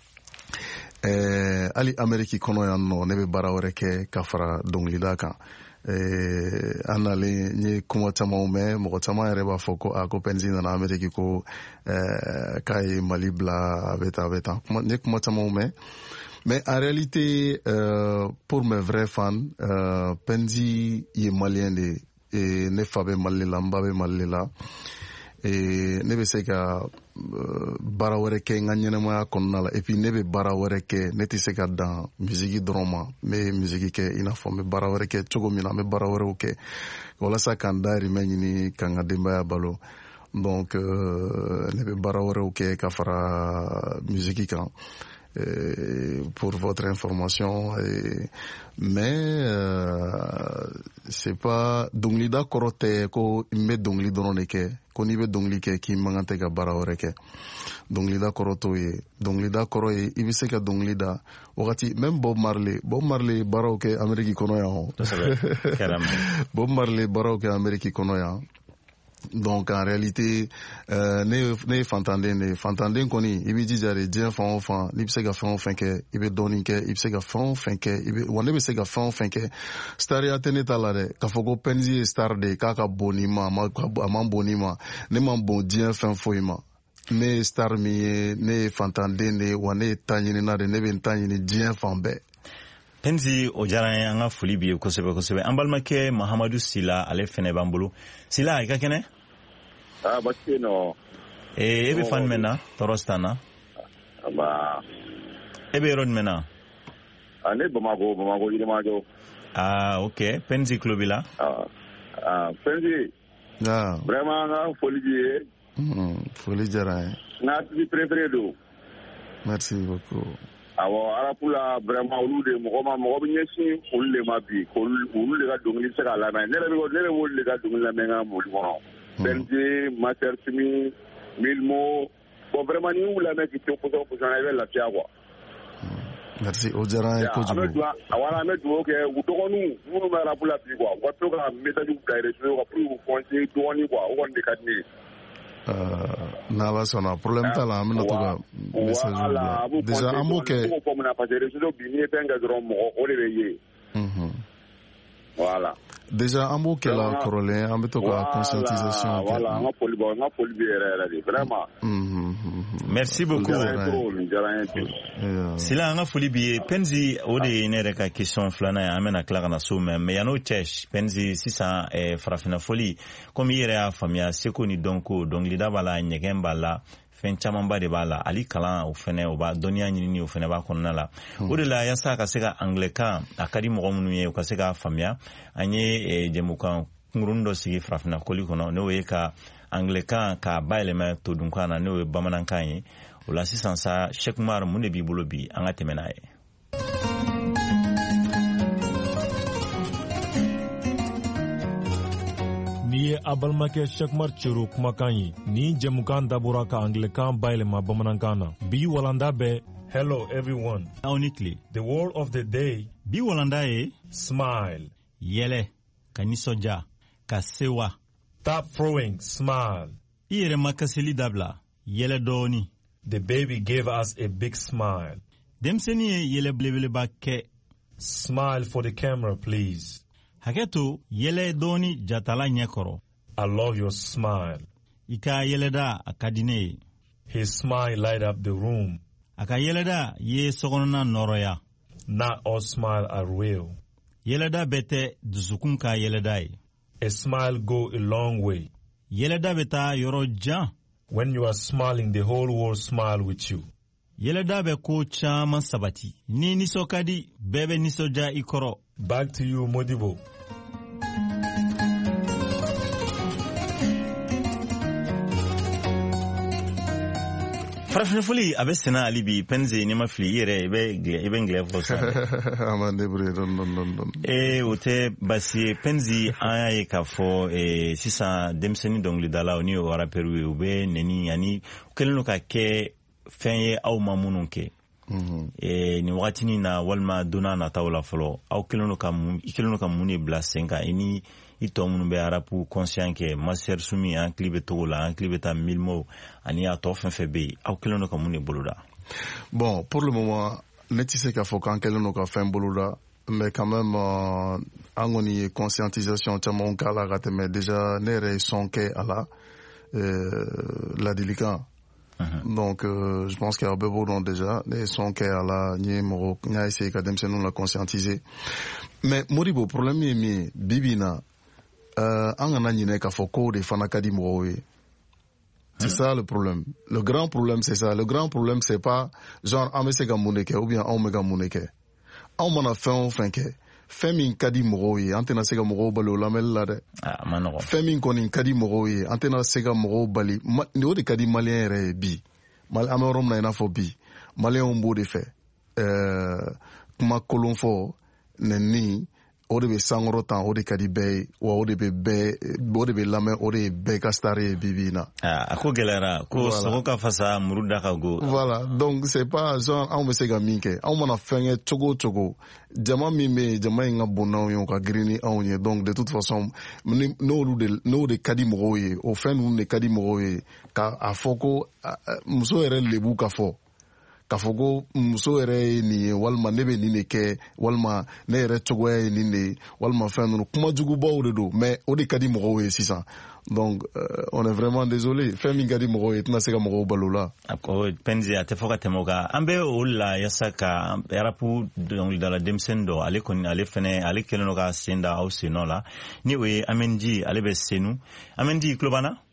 Eh, hali Amérique kɔnɔ yan nɔ ne bɛ baara wɛrɛ kɛ ka fara dɔnkilida kan. Eh, an nalen n ye kuma camanw mɛn mɔgɔ caman yɛrɛ b'a fɔ ko a ko Penzi nana Amérique ko eh, k'a ye Mali bila a bɛ tan a bɛ tan n ye kuma camanw mɛn mais en réalité euh, pour mes vrais fans euh, Penzi ye malien de ye ne fa bɛ Mali la n ba bɛ Mali la et ne bɛ se ka uh, baara wɛrɛ kɛ n ka ɲɛnɛmaya kɔnɔna la et puis ne bɛ baara wɛrɛ kɛ ne tɛ se ka dan musiki dɔrɔn ma n bɛ musiki kɛ i n'a fɔ n bɛ baara wɛrɛ kɛ cogo min na n bɛ baara wɛrɛw kɛ walasa ka n dahirimɛ ɲini ka n ka denbaya balo donc euh, ne bɛ baara wɛrɛw kɛ ka fara musiki kan. Euh, pour votre information et, mais euh, c'est pas dɔnkilida kɔrɔ tɛ ko n bɛ dɔnkili dɔrɔn de kɛ ko n'i bɛ dɔnkili kɛ k'i man kan tɛ ka baara wɛrɛ kɛ dɔnkilida kɔrɔ t'o ye dɔnkilida kɔrɔ ye i bɛ se ka dɔnkili da wagati même Bob Marley Bob Marley baaraw kɛ Amérique kɔnɔ yan o Bob Marley baaraw kɛ Amérique kɔnɔ yan. Donc en réalité euh, ne ne ye fantanden de ye fantanden kɔni i b'i jija de diɲɛ fan o fan n'i bɛ se ka fɛn o fɛn kɛ i bɛ dɔɔnin kɛ i bɛ se ka fɛn o fɛn kɛ i bɛ wa ne bɛ se ka fɛn o fɛn kɛ stariya tɛ ne ta la dɛ k'a fɔ ko Penzi ye star de ye k'a ka bon nin ma a ma a man bon nin ma ne man bon diɲɛ fɛn foyi ma ne ye star min ye ne ye fantanden de ye wa ne ye ta ɲinina de ne bɛ n ta ɲini diɲɛ fan bɛɛ. Penzi o diyara an ye an ka foli b'i ye kosɛbɛ kosɛbɛ an balimakɛ Mahamadu Sila ale fɛnɛ b'an bolo Sila i ka kɛnɛ. Ah, basi no. Eh, ebe fan mena, torostana. Ba. Ebe yɔrɔ jumɛn na? Ane Bamako, Bamako Yirimajɔ. Ah, ok. Penzi club la. Ah, ah, Penzi. Ah. Vraiment nga foli ye. Hmm, foli diyara ye. Nga ti préféré do. Merci beaucoup. Awɔ arapula vraiment olu de mɔgɔ ma mɔgɔ bɛ ɲɛsin olu de ma bi olu de ka dɔnkili se ka lamɛn ne yɛrɛ bɛ ne yɛrɛ b'olu de ka dɔnkili lamɛn ka mɔbili kɔnɔ. Penzi, Master Simi, Milmo, bon vraiment ni y'u lamɛn k'i to kosɛbɛ kosɛbɛ i bɛ lafiya quoi. Merci o diyara an ye kojugu. An bɛ dugawu awɔ an bɛ dugawu kɛ u dɔgɔninw minnu bɛ arabu la bi quoi u ka to ka message bila réseau kan pour k'u conseiller dɔɔnin quoi o kɔni de ka di ne ye. N'ala sɔnna problème t'a la an bɛna to ka message bila déjà an b'o kɛ. Parce que réseau bi n'i ye fɛn kɛ dɔrɔn mɔgɔ o de bɛ ye. Voilà. Déjà an b'o kɛ la kɔrɔlen an bɛ to ka conscientisation kɛ. Voilà an ka foli bɔ an ka foli bɛ yɛrɛ yɛrɛ de vraiment. Merci beaucoup. Sila an ka foli b'i ye Penzi o de ye ne yɛrɛ ka question filanan ye an bɛna tila ka na so mɛ mais yan'o cɛ Penzi sisan farafina foli komi i yɛrɛ y'a faamuya seko ni dɔnko dɔnkilida b'a la ɲɛgɛn b'a la fɛn camanba de b'a la ali kalan o fɛnɛ o b'a dɔnniya ɲinini o fɛnɛ b'a kɔnɔna la o de la yasa ka se ka anglais-kan a ka di mɔgɔ minnu ye u ka se ka faamuya an ye jɛmukan kunkurunin dɔ sigi farafina koli kɔnɔ n'o ye ka anglais-kan k'a bayɛlɛma todunkan na n'o ye bamanankan ye o la sisan sa Sheikh Umar mun de b'i bolo bi an ka tɛmɛ n'a ye. Ni ye a balimakɛ Sheikh Umar Cero kumakan ye ni jɛmukan dabɔra ka anglais-kan bayɛlɛma bamanankan na bi walanda bɛ Hello everyone. Aw ni tile. The word of the day bi walanda ye smile, yɛlɛ ka nisɔndiya ka sewa. Stop throwing, smile. I yɛrɛ makasili dabila yɛlɛ dɔɔni. The baby gave us a big smile. Denmisɛnnin ye yɛlɛ belebeleba kɛ. Smile for the camera, please. Hakɛ to yɛlɛ dɔɔni jatala ɲɛkɔrɔ. I love your smile. I ka yɛlɛda a ka di ne ye. His smile light up the room. A ka yɛlɛda ye sokɔnɔna nɔrɔya. Not all smile are real. Yɛlɛda bɛ tɛ dusukun ka yɛlɛda ye. A smile go a long way. Yɛlɛda bɛ taa yɔrɔ jan. When you are smiling, the whole world smile with you. Yɛlɛda bɛ ko caman sabati. Ni nisɔn ka di, bɛɛ bɛ nisɔndiya I kɔrɔ. Back to you, Modibo. Farafinfoli a bɛ sɛnɛ hali bi Penzi n'i ma fili I yɛrɛ I bɛ I bɛ ngilɛ fɔ sa. A man débrouiller dɔɔni dɔɔni dɔɔni dɔɔni. Ee o tɛ baasi ye Penzi an y'a ye k'a fɔ ee sisan denmisɛnnin dɔnkilidalaw ni o rapɛriw ye u bɛ nɛni ani u kɛlen don ka kɛ fɛn ye aw ma minnu kɛ. Ee nin wagatinin na walima donna nataw la fɔlɔ aw kɛlen don ka mun I kɛlen don ka mun de bila sen kan I ni I tɔ minnu bɛ arapu conscient kɛ Master Sumi an hakili bɛ Togo la an hakili bɛ taa Milmo ani a tɔ fɛn fɛn bɛ yen aw kɛlen don ka mun de boloda. Bon, pour le moment ne tɛ se k'a fɔ k'an kɛlen don ka fɛn boloda mais quand même euh, an kɔni ye conscientisation caman k'a la ka tɛmɛ déjà ne yɛrɛ ye sɔn kɛ a la euh, ladilikan. Uh-huh. Donc euh, je pense qu'il y a bɛɛ b'o dɔn déjà ne ye sɔn kɛ a la n ye mɔgɔ n y'a essayer ka denmisɛnninw la conscientiser mais Modibo problème ye min ye bi bi in na euh, an kana ɲinɛ k'a fɔ ko de fana ka di mɔgɔw ye. C'est ça le problème. Le grand problème c'est ça. Le grand problème c'est pas genre an bɛ se ka mun de kɛ ou bien anw bɛ ka mun de kɛ. Anw mana fɛn o fɛn kɛ fɛn min ka di mɔgɔw ye an tɛna se ka mɔgɔw bali o lamɛnni la dɛ. Ah, ma nɔgɔ. Fɛn min kɔni ka di mɔgɔw ye an tɛna se ka mɔgɔw bali o de ka di maliyɛn yɛrɛ ye bi. An bɛ yɔrɔ min na I n'a fɔ bi maliyɛnw b'o de fɛ. Ɛɛ kuma kolon fɔ nɛni o de bɛ sankɔrɔ tan o de ka di bɛɛ ye wa o de bɛ bɛɛ o de bɛ lamɛn o de ye bɛɛ ka star ye bi bi in na. A ko gɛlɛyara ko sogo ka fasa muru da ka go. Voilà donc c'est pas genre anw bɛ se ka min kɛ anw mana fɛn kɛ cogo o cogo jama min bɛ yen jama in ka bon n'anw ye o ka girin ni anw ye donc de toute façon n'olu de n'o de ka di mɔgɔw ye o fɛn ninnu de ka di mɔgɔw ye ka a fɔ ko muso yɛrɛ lebu ka fɔ. K'a fɔ ko muso yɛrɛ ye nin ye walima ne bɛ nin de kɛ walima ne yɛrɛ cogoya ye nin de ye walima fɛn ninnu kuma jugubaw de don mais o de ka di mɔgɔw ye sisan donc euh, on est vraiment désolé fɛn min ka di mɔgɔw ye tɛna se ka mɔgɔw balo la. A ko Penzi a tɛ fɔ ka tɛmɛ o kan an bɛ o la yasa ka arapu dɔnkilidala denmisɛnnin dɔ ale kɔni ale fɛnɛ ale kɛlen don ka sen da aw sen nɔ la ni o ye Amendi ale bɛ Senu Amendi I tulo b'an na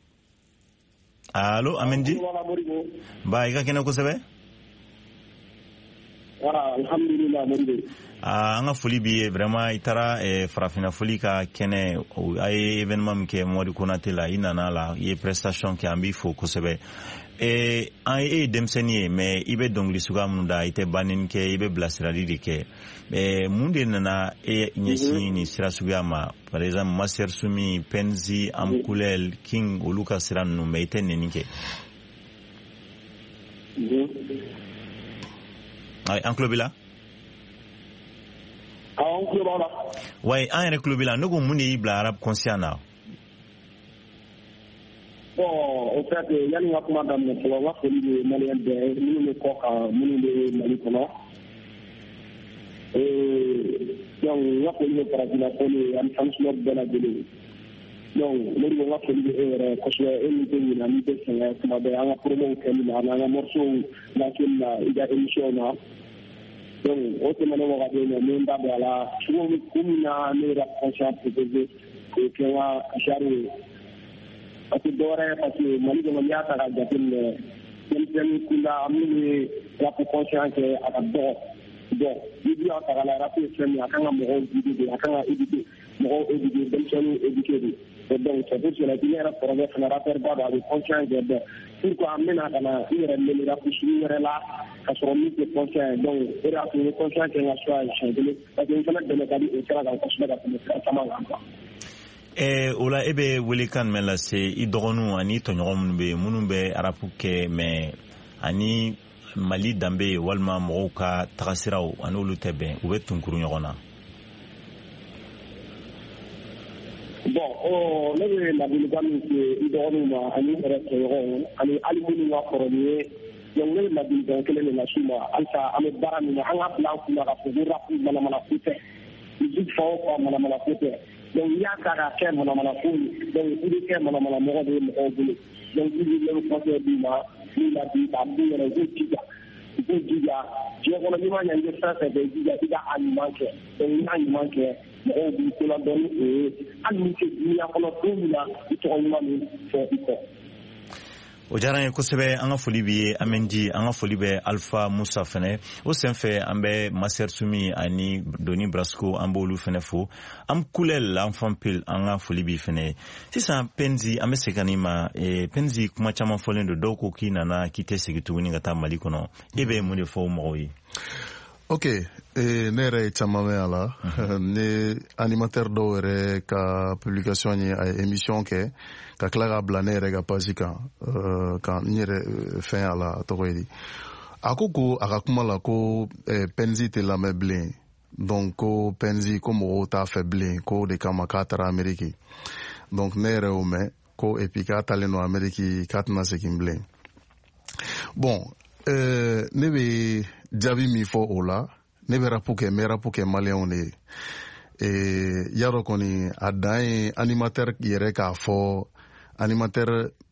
allo Amendi ba I ka kɛnɛ kosɛbɛ. Alhamdulillah Modibo. Ah, an ka foli bi ye vraiment I taara eh, farafina foli ka kɛnɛ a ye événement min kɛ Modi Konate la I nana la I ye prestation kɛ an b'i fo kosɛbɛ. Eh, an ye denmisɛnnin ye mais I bɛ dɔnkili suguya minnu da I tɛ banni kɛ I bɛ bilasirali de kɛ. Eh, mun de nana e ɲɛsin ni sira suguya ma par exemple Master Sumi Penzi Amkulel King olu ka sira ninnu mais I tɛ nɛni kɛ. Ay, an tulo b'i la? An tulo b'a la. Ouais, an yɛrɛ tulo b'i la. Ne ko mun de y'i bila arabe conscient na? Bon, au fait, yanni n ka kuma daminɛ fɔlɔ n ka foli bɛ maliyɛn bɛɛ ye minnu bɛ kɔ kan minnu bɛ Mali kɔnɔ. Donc n ka foli bɛ farafinna foli ye ani fanisinɛ bɛɛ lajɛlen. Donc Modibo n ka foli bɛ e yɛrɛ kosɛbɛ e min tɛ ɲinɛ min tɛ sɛgɛn kuma bɛɛ an ka promow kɛli la ani an ka morceaux lanceli la I ka émission na. Donc o tɛmɛnen wagati in na n bɛ n da don a la cogo min na ne yɛrɛ conscient proposé k'o kɛ n ka genre ye. Parce que dɔwɛrɛ ye parce que Mali kɔnɔ n'i y'a ta k'a jateminɛ denmisɛnnin kunda minnu ye rap conscient kɛ a ka dɔgɔ. Bon ni bi y'a ta k'a lajɛ rap ye fɛn min a kan ka mɔgɔw guider de a kan ka éduquer mɔgɔw éduquer denmisɛnninw éduquer de. Donc c'est pour cela que ne yɛrɛ kɔrɔkɛ fana rappeur ba don a bɛ conscient kɛ bɛɛ. Pourquoi n bɛna ka na n yɛrɛ mêler rap sugu wɛrɛ la ka sɔrɔ min tɛ conscient ye donc o de y'a to n ye conscient kɛ n ka choix ye siɲɛ kelen parce que n fana dɛmɛ ka di o sira kan kosɛbɛ ka tɛmɛ sira caman kan quoi. Eh, o la e bɛ welekan jumɛn lase I dɔgɔninw ani I tɔɲɔgɔn minnu bɛ yen minnu bɛ arapu kɛ mais ani Mali danbe walma mɔgɔw ka tagasiraw an'olu tɛ bɛn u bɛ tunkuru ɲɔgɔn na. Bon, oh, ne bɛ ladilikan min se i dɔgɔninw ma ani yɛrɛ kɛɲɔgɔnw ani hali minnu ka kɔrɔ ni ye, donc ne bɛ ladilikan kelen de las'u ma halisa an bɛ baara min na an ka bila an kunna k'a fɔ ko rap manamana ko tɛ, musique fan o fan manamana ko tɛ, donc n'i y'a ta k'a kɛ manamana ko ye, donc i bɛ kɛ manamana mɔgɔ de ye mɔgɔw bolo, donc i bɛ le conseil d'u ma min ka di k'a b'u yɛrɛ u k'u jija u k'u jija diɲɛ kɔnɔ n'i ma ɲɛ i bɛ fɛn fɛn kɛ i jija i ka a ɲuman kɛ, donc n'i y'a ɲuman kɛ mɔgɔw b'i ko la dɔn ni o ye hali ni tɛ diɲɛ kɔnɔ don min na i tɔgɔ ɲuman min fɔ i kɔ. O diyara n ye kosɛbɛ. An ka foli b'i ye Amendi, an ka foli bɛ Alpha Musa fɛnɛ. O senfɛ an bɛ Maser Sumi ani Doni Brasco an b'olu fɛnɛ fo. Am Kulel l'enfant pile an ka foli b'i fɛnɛ. Sisan Penzi an bɛ segin i ma. Eh, Penzi kuma caman fɔlen don dɔw ko k'i nana k'i tɛ segin tuguni ka taa Mali kɔnɔ. E bɛ mun de fɔ o mɔgɔw ye? Ok, eh, ne yɛrɛ ye caman mɛn a la. Ne animateur dɔw yɛrɛ ka publication ye a ye émission kɛ ka tila k'a bila ne yɛrɛ ka page kan uh, kan n yɛrɛ fɛn a la tɔgɔ ye di. A ko ko a ka kuma la ko eh, Penzi tɛ lamɛn bilen, donc ko Penzi ko mɔgɔw t'a fɛ bilen ko de kama k'a taara Amérique, donc ne yɛrɛ y'o mɛn ko et puis k'a talen don Amérique k'a tɛna segin bilen. Bon, euh, ne bɛ jaabi min fɔ o la, ne bɛ rapu kɛ n bɛ rapu kɛ maliyɛnw de ye. Eh, yadɔ kɔni a dan ye animateur yɛrɛ k'a fɔ animateur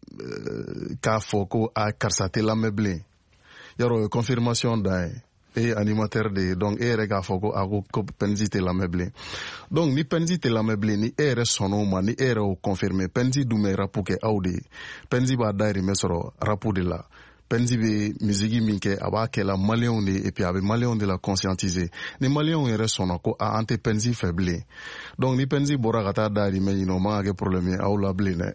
euh, k'a fɔ ko a karisa tɛ lamɛn bilen, yadɔ o ye confirmation dan ye. E ye animateur de ye, donc e yɛrɛ k'a fɔ ko a ko ko Penzi tɛ lamɛn bilen, donc ni Penzi tɛ lamɛn bilen ni e yɛrɛ sɔnn'o ma ni e yɛrɛ y'o confirmer, Penzi dun bɛ rapu kɛ aw de ye, Penzi b'a dahirimɛ sɔrɔ rapu de la. Penzi bɛ musique min kɛ a b'a kɛ la maliyɛnw de et puis a bɛ maliyɛnw de la conscientiser. Ni maliyɛnw yɛrɛ sɔnna ko a an tɛ Penzi fɛ bilen, donc ni Penzi bɔra ka taa dahirimɛ ɲini o man ka kɛ problème ye aw la bilen dɛ.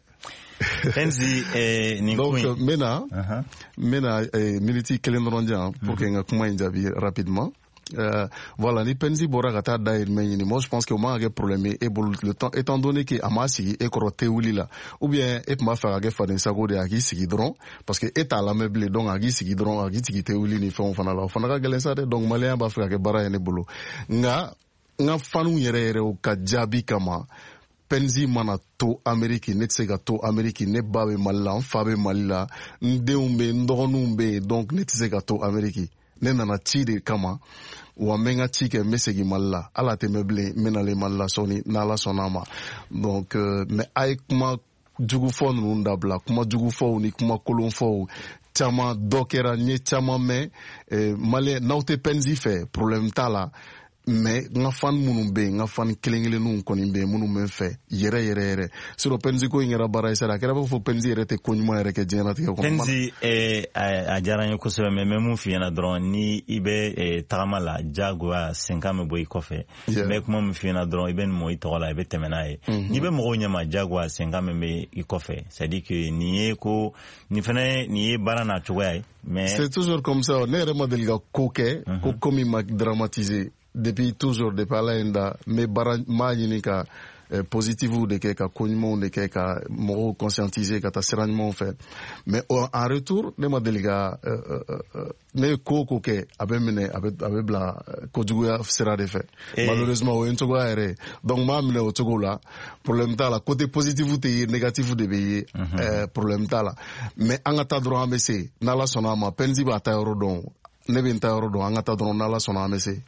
Penzi eh, nin donc n bɛna n bɛna eh, miniti kelen dɔrɔn jan pour que n ka kuma in jaabi rapidement. Euh, voilà, ni Penzi bɔra ka taa dahirimɛ ɲini, moi je pense que o man ka kɛ problème ye e bolo le temps étant donné que a ma sigi e kɔrɔ tɛ wuli la ou bien e tun b'a fɛ ka kɛ faden sago de a k'i sigi dɔrɔn parce que e t'a lamɛn bilen, donc a k'i sigi dɔrɔn a k'i sigi tɛ wuli ni fɛnw fana la, o fana ka gɛlɛn sa dɛ, donc maliyɛn b'a fɛ ka kɛ baara ye ne bolo, nka n ka faniw yɛrɛ yɛrɛ o ka jaabi kama Penzi mana to Amérique, ne tɛ se ka to Amérique, ne ba bɛ Mali la, n fa bɛ Mali la, n denw bɛ yen, n dɔgɔninw bɛ yen, donc ne tɛ se ka to Amérique. Ne nana ci de kama wa n bɛ n ka ci kɛ n bɛ segin Mali la, ala tɛ mɛn bilen n bɛ nalen Mali la sɔnni n'ala sɔnn'a ma, donc euh, mais a ye kuma jugu fɔ ninnu dabila, kuma jugu fɔw ni kuma kolon fɔw caman dɔ kɛra, n ye caman mɛn, eh, Maliyɛn n'aw tɛ Penzi fɛ problème t'a la, mais n ka fan minnu bɛ yen, n ka fan kelen kelenninw kɔni bɛ yen minnu bɛ n fɛ yɛrɛ yɛrɛ yɛrɛ, sinon Penzi ko in kɛra baara ye sa, a kɛra b'a fɔ Penzi yɛrɛ tɛ ko ɲuman yɛrɛ kɛ diɲɛlatigɛ kɔnɔ. Penzi eh, a diyara n ye kosɛbɛ, mais n bɛ mun f'i ɲɛna dɔrɔn ni i bɛ eh, tagama la jagoya senkan bɛ bɔ i kɔfɛ, n bɛ kuma min f'i ɲɛna dɔrɔn i bɛ nin mɔ i tɔgɔ la i bɛ tɛmɛ n'a ye, n'i bɛ mɔgɔw ɲɛma jagoya senkan min bɛ i kɔfɛ, c'est à dire que nin ye ko nin fana nin ye baara n'a cogoya ye, mais c'est toujours comme ça. Ne yɛrɛ ma deli ka ko kɛ ko ko min ma dramatiser depuis toujours, depuis ala in da n bɛ baara n b'a ɲini ka eh, positivew de kɛ ka ko ɲumanw de kɛ ka mɔgɔw conscientiser ka taa sira ɲumanw fɛ, mais en retour ne ma deli ka uh, uh, uh, ne ye ko o ko kɛ a bɛ minɛ a bɛ a bɛ bila kojuguya sira de fɛ, malheureusement o ye n cogoya yɛrɛ ye, donc n b'a minɛ o cogo la, problème t'a la, côté positif tɛ ye négatif de bɛ ye, eh, problème t'a la, mais an ka taa dɔrɔn an bɛ se n'ala sɔnna a ma, Penzi b'a ta yɔrɔ dɔn, ne bɛ n ta yɔrɔ dɔn, an ka taa dɔrɔn n'ala sɔnna an bɛ se.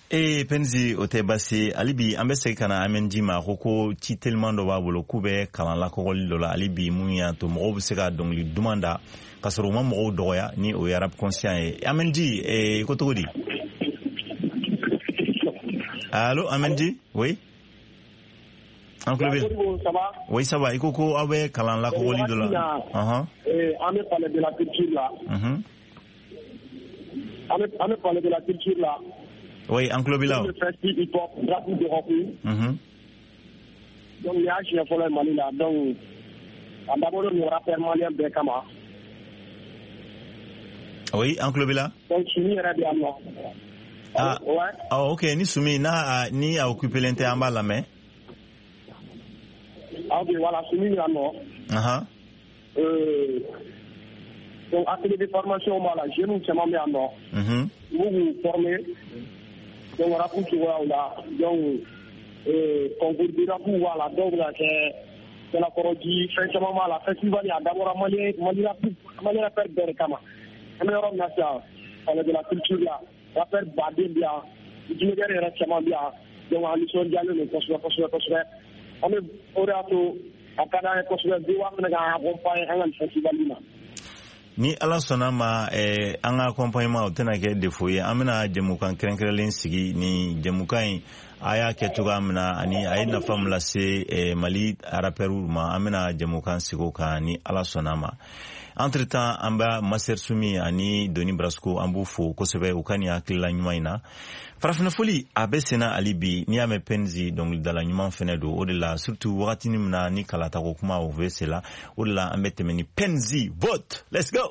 E Penzi o tɛ basi hali bi an bɛ segin ka na Amendi ma, ko ko ci teliman dɔ b'a bolo k'u bɛ kalan lakɔgɔli dɔ la, hali bi mun y'a to mɔgɔw bɛ se ka dɔnkili duman da ka sɔrɔ u ma mɔgɔw dɔgɔya ni o ye arabe conscient ye. Amendi eh, ko cogo di? Allo Amendi, oui an tulo b'i la. Oui ça va, i ko ko aw bɛ kalan lakɔgɔli dɔ la. An bɛ parler de la culture là. An bɛ parler de la culture là. Oui, en club là. Le festival hip-hop, rap de rock. Mhm. Donc il y a un chef Mali là, donc d'abord le rappeur malien Bekama. Oui, en club là. Donc Sumi est bien là. Ah, ouais. Ah, ok, ni Sumi na ni a occupé l'inter en bas la main. Ah, ok, voilà, Sumi là non. Ah. Euh donc atelier de formation b'a la jeunes caman bɛ yan nɔ u b'u former donc rap cogoyaw la donc concours de rap b'a la dɔw bɛ ka kɛ jalakɔrɔji fɛn caman b'a la festival a dabɔra mali mali mali rappeur bɛɛ de kama an bɛ yɔrɔ min na sisan palais de la culture la rappeur baden bɛ yan diinɛgɛri yɛrɛ caman bɛ yan donc an nisɔndiyalen don kosɛbɛ kosɛbɛ kosɛbɛ an bɛ o de y'a to a ka d'an ye kosɛbɛ bi waa fana k'an accompagner an ka nin festival na. Ni ala sɔnna ma eh, an ka accompagnement o tɛna kɛ defo ye an bɛna jɛmukan kɛrɛnkɛrɛnlen sigi ni jɛmukan in a y'a kɛ cogoya min na ani a ye nafa min lase eh, Mali rappeurs ma an bɛna jɛmukan sigi o kan ni ala sɔnna ma. Entre temps an bɛ Maser Sumi ani Doni Brasco an b'u fo kosɛbɛ u ka nin hakilila ɲuman in na. Farafina foli a bɛ senna hali bi n'i y'a mɛn Penzi dɔnkilidala ɲuman fɛnɛ don o de la surtout wagati min na ni kalatago kuma o V C la o de la an bɛ tɛmɛ ni Penzi vote. Let's go.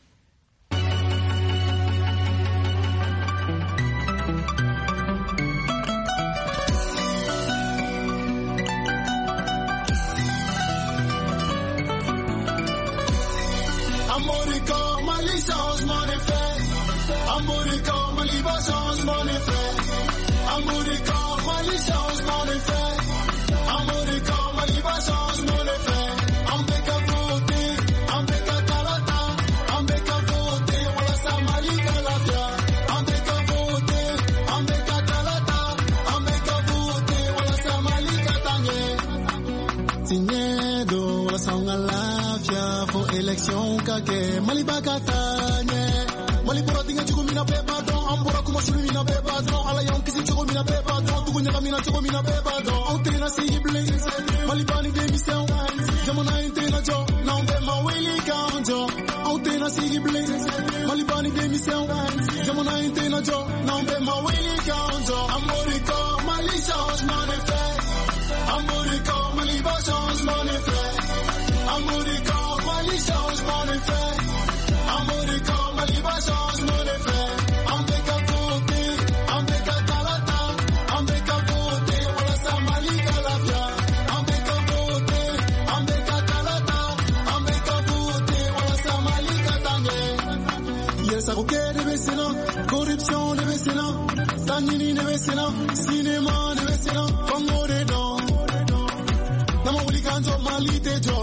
Election kake mali bakatanye mali porotinga chuko mina beba don ambora kuma sulu mina beba don ala yon kisi chuko mina beba don tugu nyaka mina chuko mina beba don outena si blink mali bani de mission jamana intena jo na on be ma wili kanjo outena si blink mali bani de mission jamana intena jo na on be ma wili kanjo amoriko mali changement de fait amoriko mali ba changement de fait amoriko mali changement de fait amoriko mali ba changement de fait ambeka kote ambeka talata ambeka kote wala sa mali kalafia ambeka kote ambeka talata ambeka kote wala sa mali katange yes akoke de besena corruption de besena tanini de besena cinéma de besena kongo de don nama wuli kanjo mali te jo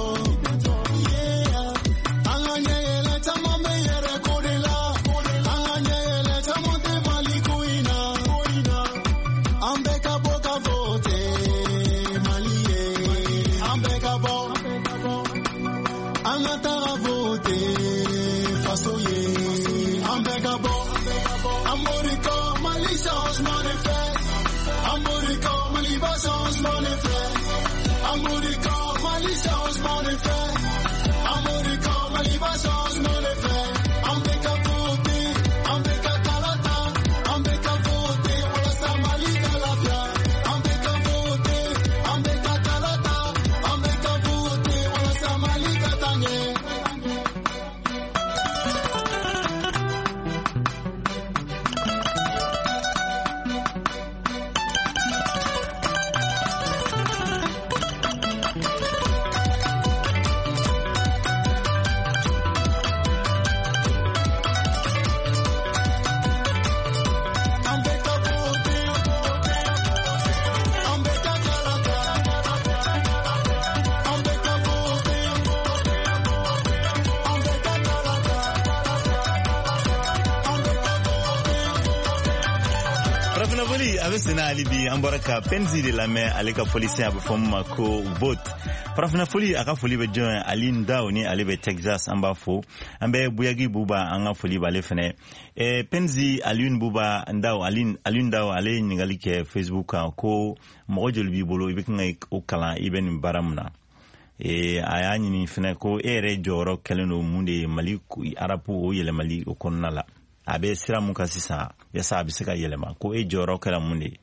Sena alibi ambaraka Penzi de la mer ale ka police a befom mako vote parafina foli aka foli be join ali ndao ni ale be Texas amba fo ambe buyagi buba anga foli bale fene e Penzi aliun buba ndao ali ali ndao ale ngali ke Facebook ko mo jol bi bolo ibe ngai o kala iben baramna e ayani ni fene ko ere joro keleno munde mali arapu o yele mali o konnala abe sira mun kasisa yasa abisika yelema ko e joro kala munde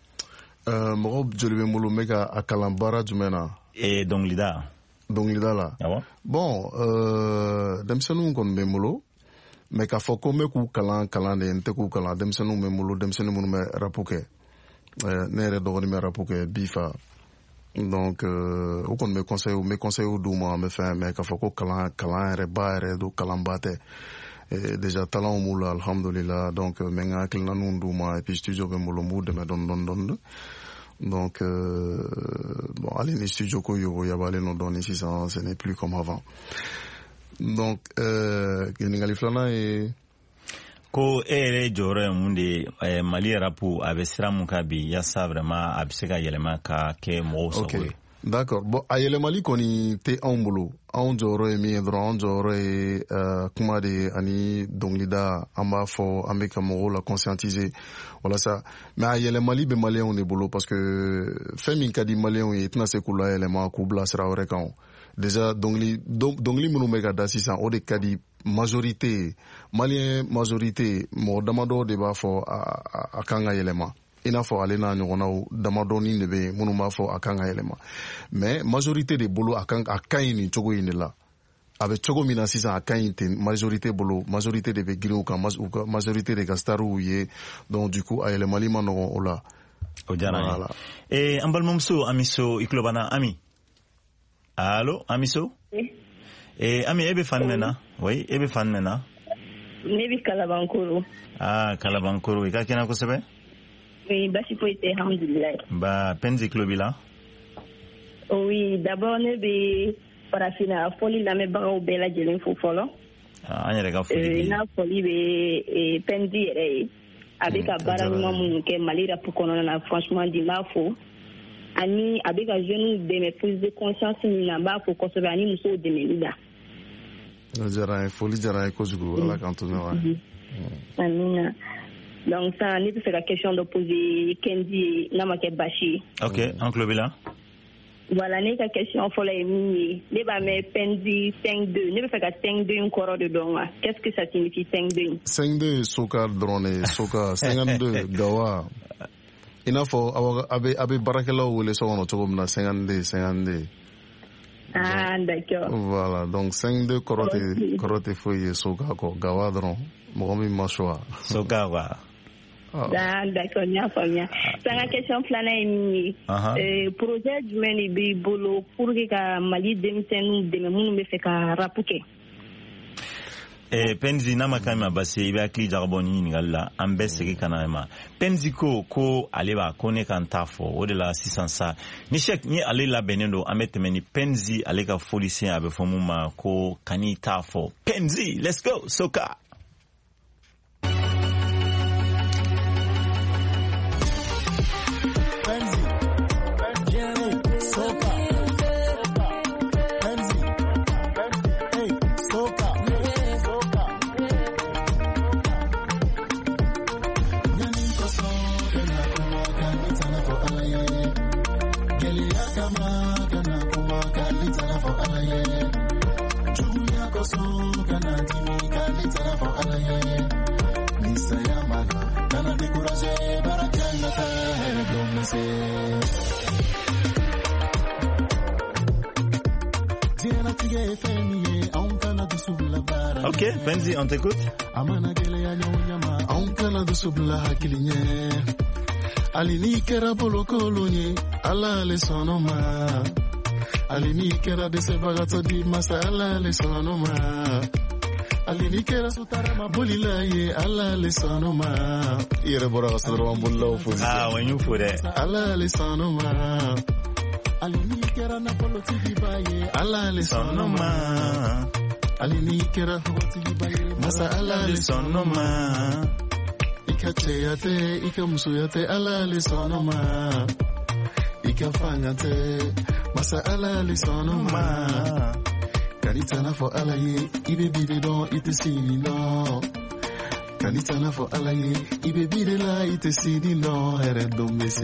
euh mo jolibe mulu mega akalambara jumena e donglida donglida la yawa bon euh demsenu kon be mulu me ka foko me ku kalan kalan de nte ku kalan demsenu me mulu demsenu mun me rapuke euh nere do ni me rapuke bifa donc euh, o kɔni bɛ conseil o bɛ conseil d'u ma an bɛ fɛn mais k'a fɔ ko kalan kalan yɛrɛ ba yɛrɛ don kalanba tɛ déjà talent b'u la alhamdulillah donc mɛ n ka hakilina ninnu d'u ma et puis studio bɛ n bolo n b'u dɛmɛ dɔɔni dɔɔni dɔɔni donc euh, bon hali ni studio ko yoboyabalen no dɔɔni sisan ce n'est plus comme avant donc euh, ɲininkali filanan ye ko e yɛrɛ jɔyɔrɔ ye mun de ye Mali rapu a bɛ sira mun kan bi yasa vraiment a bɛ se ka yɛlɛma ka kɛ mɔgɔw sago ye. D'accord. Bon, a yɛlɛmali kɔni tɛ anw bolo. Anw jɔyɔrɔ ye min ye dɔrɔn anw jɔyɔrɔ ye uh, kuma de ye ani dɔnkilida an b'a fɔ an bɛ ka mɔgɔw la conscientiser walasa mais a yɛlɛmali bɛ maliyɛnw de bolo parce que fɛn min ka di maliyɛnw ye i tɛna se k'u la yɛlɛma k'u bila sira wɛrɛ kan. Déjà dɔnkili dɔnkili minnu bɛ ka da sisan o de ka di majorité maliyɛn majorité mɔgɔ damadɔ de b'a fɔ a, a kan ka yɛlɛma. I n'a fɔ ale n'a ɲɔgɔnnaw damadɔnin de bɛ yen minnu b'a fɔ a kan ka yɛlɛma mais majorité de bolo a kan a ka ɲi nin cogo in de la a bɛ cogo min na sisan a ka ɲi ten majorité bolo majorité de bɛ girin u kan majorité de ka stariw ye donc du coup a yɛlɛmali ma nɔgɔn o la. O diyara n ye. An balimamuso Amiso i tulo b'an na Ami. Allo Amiso. Eh Ami e bɛ fan jumɛn na? Oui e bɛ fan jumɛn na? Ne bɛ Kalabankoro. Ah Kalabankoro i ka kɛnɛ kosɛbɛ. Oui, basi foyi tɛ alhamdulilayi. Ba Penzi tulo b'i la. Oui, d'abord ne bɛ farafina foli lamɛnbagaw bɛɛ lajɛlen fo fɔlɔ. An yɛrɛ ka foli b'i ye. N'a foli bɛ Penzi yɛrɛ ye. A bɛ ka baara ɲuman minnu kɛ Mali rap kɔnɔna na franchement di n b'a fo. Ani a bɛ ka jeunes dɛmɛ prise de conscience min na n b'a fo kosɛbɛ ani musow dɛmɛli la. O diyara n ye foli diyara n ye kojugu Ala k'an to ɲɔgɔn ye. Amina. Donc ça ne peut faire la question de poser Kendi n'a ma kɛ basi. OK, en club là. Voilà, ne ka question fɔlɔ ye min ye ne b'a mɛn Penzi cinq deux ne bɛ fɛ ka cinq deux in kɔrɔ de dɔn wa qu'est-ce que ça signifie cinq deux? cinq deux soka dɔrɔn de soka cinquante-deux gawa i n'a fɔ a bɛ a bɛ baarakɛlaw wele so kɔnɔ cogo min na cinquante-deux cinquante-deux. Ah d'accord. Voilà, donc cinq deux kɔrɔ tɛ kɔrɔ tɛ foyi ye soka kɔ gawa dɔrɔn mɔgɔ min ma choix. Soka wa. Ah, d'accord, n y'a faamuya. San ka question filanan ye min ye projet jumɛn de b'i bolo pour que ka Mali denmisɛnninw dɛmɛ minnu bɛ fɛ ka rap kɛ? Penzi n'a ma kan ma basi i bɛ hakili jagabɔ ni ɲininkali la an bɛ segin ka na ma. Penzi ko ko ale b'a ko ne kan t'a fɔ o de la sisan sa ni Cheikh ni ale labɛnnen don an bɛ tɛmɛ ni Penzi ale ka foli sen a bɛ fɔ mun ma ko kan'i t'a fɔ. Penzi, let's go, soka. Ok, Penzi, on t'écoute. Alini kera bolo kolonye ala le sonoma alini kera de se bagato di masala le sonoma alini kera sutara mabolila ye ala le sonoma ire bora wasoro ambulla fuzi ah wanyu fure ala le sonoma alini kera na poloti di baye ala le sonoma alini kera hoti di baye masala le sonoma ikacheyate ikamsuyate ala lisonoma ikafangate masa ala lisonoma kanitana fo ala ye ibe bide don ite sini no kanitana fo ala ye ibe bide la ite sini no here domese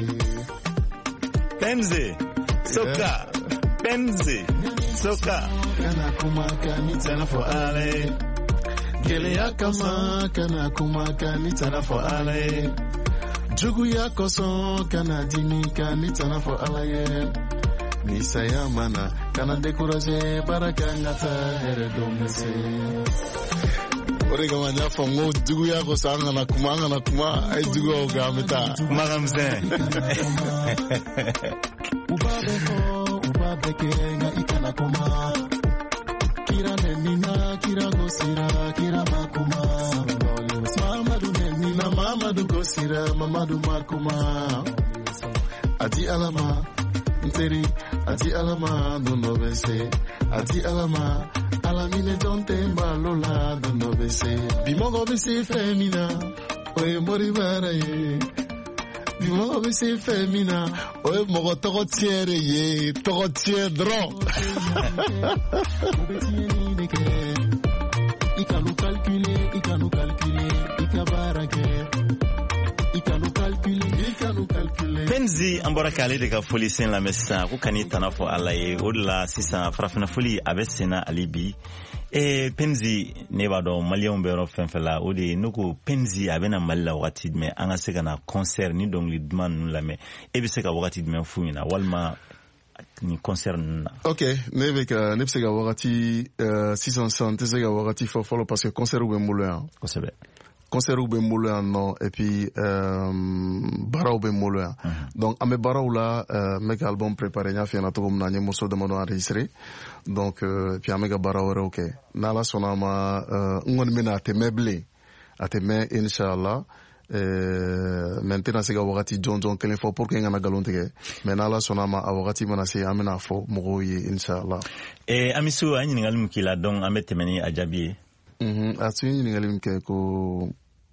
Penzi soka Penzi soka kana kuma kanitana fo ala ye Gele ya kama kana kuma kanitana fo alaye Jugu ya koso kana dimi kanitana fo alaye Nisa ya mana kana dekuraje baraka ngata here domese ore kama nya fo ngo dugu ya ko sanga na kuma na kuma ai dugu o ga meta kuma gamse ubabe ko ubabe ke nga ikana kuma kira nenina kira gosira kira makuma mamadu nenina mamadu gosira mamadu makuma ati alama nteri ati alama no bese ati alama alamine donte mbalola no bese bimongo bese femina oye mori baraye bimongo bese femina oye mogo togo tiere ye togo tiere dron ikanu calculer ikanu calculer ikabarake ikanu calculer ikanu calculer Penzi an bɔra k'ale de ka foli sen lamɛn sisan ko kan'i tana fɔ ala ye o de la sisan farafina foli a bɛ senna ale bi eh Penzi ne b'a dɔn maliyɛnw bɛ yɔrɔ fɛn fɛn la o de ye ne ko Penzi a bɛna Mali la wagati jumɛn an ka se ka na concert ni dɔnkili duman ninnu lamɛn e bɛ se ka wagati jumɛn f'u ɲɛna walima ni concert ninnu na. Ok, ne bɛ ka ne bɛ se ka wagati sisan sisan n tɛ se ka wagati fɔ fɔlɔ parce que concert bɛ n bolo yan. Kosɛbɛ. Concert bɛ n bolo yan nɔ et puis baaraw bɛ n bolo yan. Donc an bɛ baaraw la n bɛ ka album préparé n y'a f'i ɲɛna cogo min na n ye morceau damadɔ enregistré donc et puis an bɛ ka baara wɛrɛw kɛ n'Ala sɔnna a ma n kɔni bɛ na a tɛ mɛn bilen a tɛ mɛn inshallah mais n tɛna se ka wagati jɔn jɔn kelen fɔ pour que n kana nkalon tigɛ mais n'Ala sɔnna a ma a wagati mana se an bɛna fɔ mɔgɔw ye inshallah. Amisu an ɲininkali min k'i la donc an bɛ tɛmɛ ni a jaabi ye. a tun ye ɲininkali min kɛ ko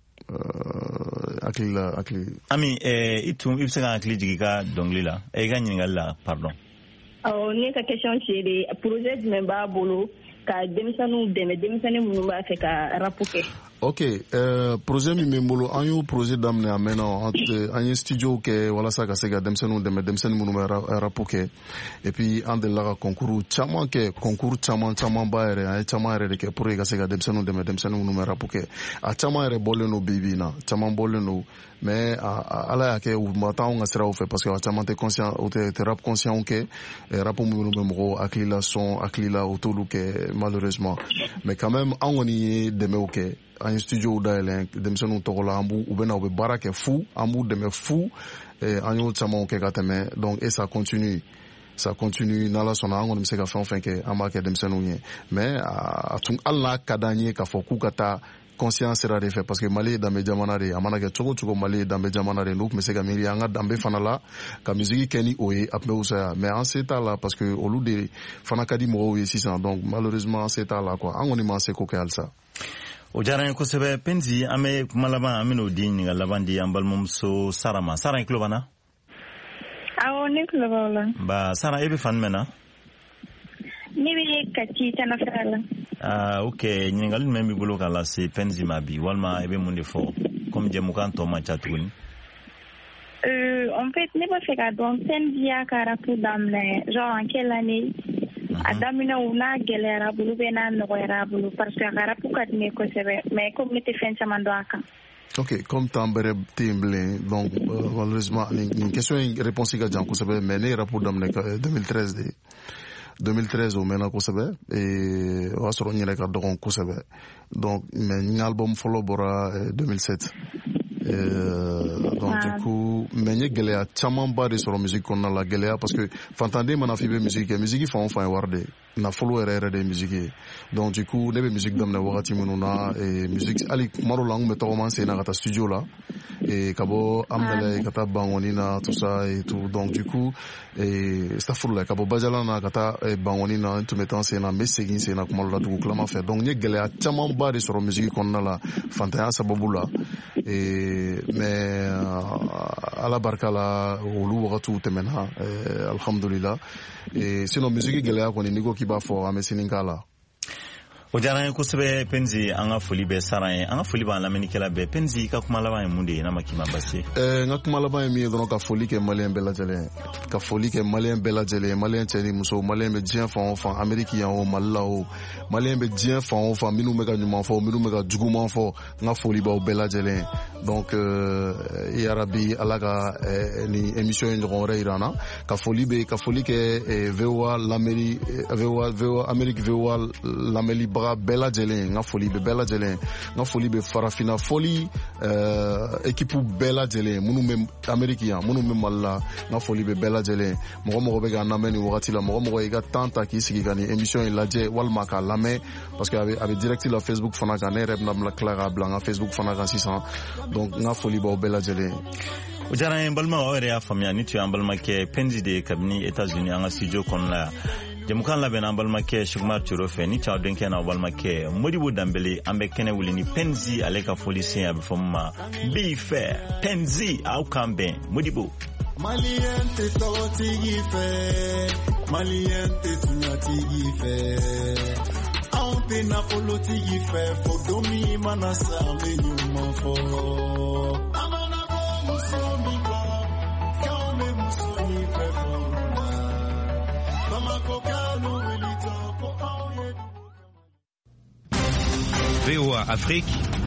hakili la hakili. Ami i tun i bɛ se ka hakili jigin i ka dɔnkili la i ka ɲininkali la pardon. awɔ ne ka question c'est de projet jumɛn b'a bolo ka denmisɛnninw dɛmɛ denmisɛnnin minnu b'a fɛ ka rap kɛ. Ok, euh, projet min bɛ n bolo an y'o projet daminɛ a mɛnna an ye studio kɛ walasa ka se ka denmisɛnninw dɛmɛ denmisɛnnin minnu bɛ rap kɛ et puis an delila ka concours caman kɛ concours caman caman ba yɛrɛ an ye caman yɛrɛ de kɛ pour que ka se ka denmisɛnninw dɛmɛ denmisɛnnin minnu bɛ rap kɛ a caman yɛrɛ bɔlen don bi bi in na caman bɔlen don mais ala y'a kɛ u ma taa anw ka siraw fɛ parce que a caman tɛ conscient o tɛ rap conscient kɛ rap minnu bɛ mɔgɔw hakili la sɔn hakili la o t'olu kɛ malheureusement mais quand même an kɔni ye dɛmɛw kɛ an ye studio dayɛlɛn denmisɛnninw tɔgɔ la an b'u u bɛ na u bɛ baara kɛ fu an b'u dɛmɛ fu an y'o camanw kɛ ka tɛmɛ donc et ça continue ça continue n'Ala sɔnna an kɔni bɛ se ka fɛn o fɛn kɛ an b'a kɛ denmisɛnninw ye mais a tun hali n'a ka d'an ye k'a fɔ k'u ka taa conscience sira de fɛ parce que Mali ye danbe jamana de ye a mana kɛ cogo cogo Mali ye danbe jamana de ye n'u tun bɛ se ka miiri an ka danbe fana la ka musique kɛ ni o ye a tun bɛ wusaya mais an se t'a la parce que olu de fana ka di mɔgɔw ye sisan donc malheureusement an se t'a la quoi an kɔni m'an se ko kɛ halisa. O diyara n ye kosɛbɛ Penzi an bɛ kuma laban an bɛn'o di ɲininka laban di an balimamuso Sara ma Sara i tulo b'an na. Awɔ ne tulo b'aw la. Ba Sara e bɛ fan jumɛn na. Ne bɛ Kati Tanafara la. Ah ok ɲininkali jumɛn b'i bolo k'a lase Penzi ma bi walima i bɛ mun de fɔ comme jɛmukan tɔ man ca tuguni. Euh, en fait ne b'a fɛ ka dɔn Penzi y'a ka rap daminɛ genre en quelle année. a daminɛ u n'a gɛlɛyara bolo bɛ n'a nɔgɔyara bolo parce que a ka rap ka di ne kosɛbɛ mais comme ne tɛ fɛn caman dɔn a kan. Ok, comme temps bɛrɛ tɛ yen bilen donc euh, malheureusement nin question in réponse ka jan kosɛbɛ mais ne ye rap daminɛ deux mille treize de deux mille treize o mɛnna kosɛbɛ et o y'a sɔrɔ n yɛrɛ ka dɔgɔn kosɛbɛ donc mais n album fɔlɔ bɔra deux mille sept Euh, donc ah. du coup mais n ye gɛlɛya camanba de sɔrɔ musique kɔnɔna la gɛlɛya parce que fantanden mana f'i bɛ musique kɛ musique fan o fan ye wari de nafolo yɛrɛ yɛrɛ de ye musique ye donc du coup ne bɛ musique daminɛ wagati minnu na et musique hali kuma dɔw la n kun bɛ tɔgɔma n sen na ka taa studio la et ka bɔ Amdalaye ka taa Bangoni na tout ça et tout donc du coup stafurula ka bɔ Bajala na ka taa Bangoni na n tun bɛ taa n sen na n bɛ segin n sen na kuma dɔw la dugu tilama fɛ donc n ye gɛlɛya camanba de sɔrɔ musique kɔnɔna la fantanya sababu la et mais euh, ala barika la olu wagatiw tɛmɛna euh, alhamdulillah et sinon musique gɛlɛya kɔni n'i ko k'i b'a fɔ an bɛ sini k'a la. O diyara n ye kosɛbɛ Penzi an ka foli bɛ Sara ye an ka foli b'an lamɛnnikɛla bɛɛ Penzi ka kuma laban ye mun de ye n'a ma k'i ma basi ye. ɛɛ n ka kuma laban ye min ye dɔrɔn ka foli kɛ maliyɛn bɛɛ lajɛlen ka foli kɛ maliyɛn bɛɛ lajɛlen maliyɛn cɛ ni muso maliyɛn bɛ diɲɛ fan o fan Amérique yan o Mali la o maliyɛn bɛ diɲɛ fan o fan minnu bɛ ka ɲuman fɔ minnu bɛ ka juguman fɔ n ka foli b'aw bɛɛ lajɛlen donc yarabi alaga ni émission ɲɔgɔn wɛrɛ yira na ka foli bɛ ka foli kɛ V O A lamɛnni V O A V O A Amérique V O A lamɛnnibaga bɛɛ lajɛlen n ka foli bɛ bɛɛ lajɛlen n ka foli bɛ farafinna foli équipe bɛɛ lajɛlen minnu bɛ Amérique yan minnu bɛ Mali la n ka foli bɛ bɛɛ lajɛlen mɔgɔ mɔgɔ bɛ k'a lamɛn nin wagati la mɔgɔ mɔgɔ i ka temps ta k'i sigi ka nin émission in lajɛ walima k'a lamɛn parce que a bɛ a bɛ direct la Facebook fana kan ne yɛrɛ bɛna tila k'a bila n ka Facebook fana kan sisan donc n ka foli b'aw bɛɛ lajɛlen. O diyara n ye n balimaw aw yɛrɛ y'a faamuya ni tun y'an balimakɛ Penzi de ye kabini États-Unis an ka studio kɔnɔna yan jamukan labɛnna an balimakɛ Cheick Turo fɛ ni cɛw denkɛ n'aw balimakɛ Modibo Dambele an bɛ kɛnɛ wuli ni Penzi ale ka foli sen a bɛ fɔ min ma Be Fair Penzi aw kan bɛn Modibo. Malien te tɔgɔtigi fɛ Malien te tuɲatigi fɛ anw tɛ nafolotigi fɛ fo don min mana sa an bɛ ɲuman fɔ an mana bɔ muso min kɔ k'anw bɛ muso in fɛ fɔlɔ Bamako k'alu wuli tɔ ko anw ye. V O A Afrique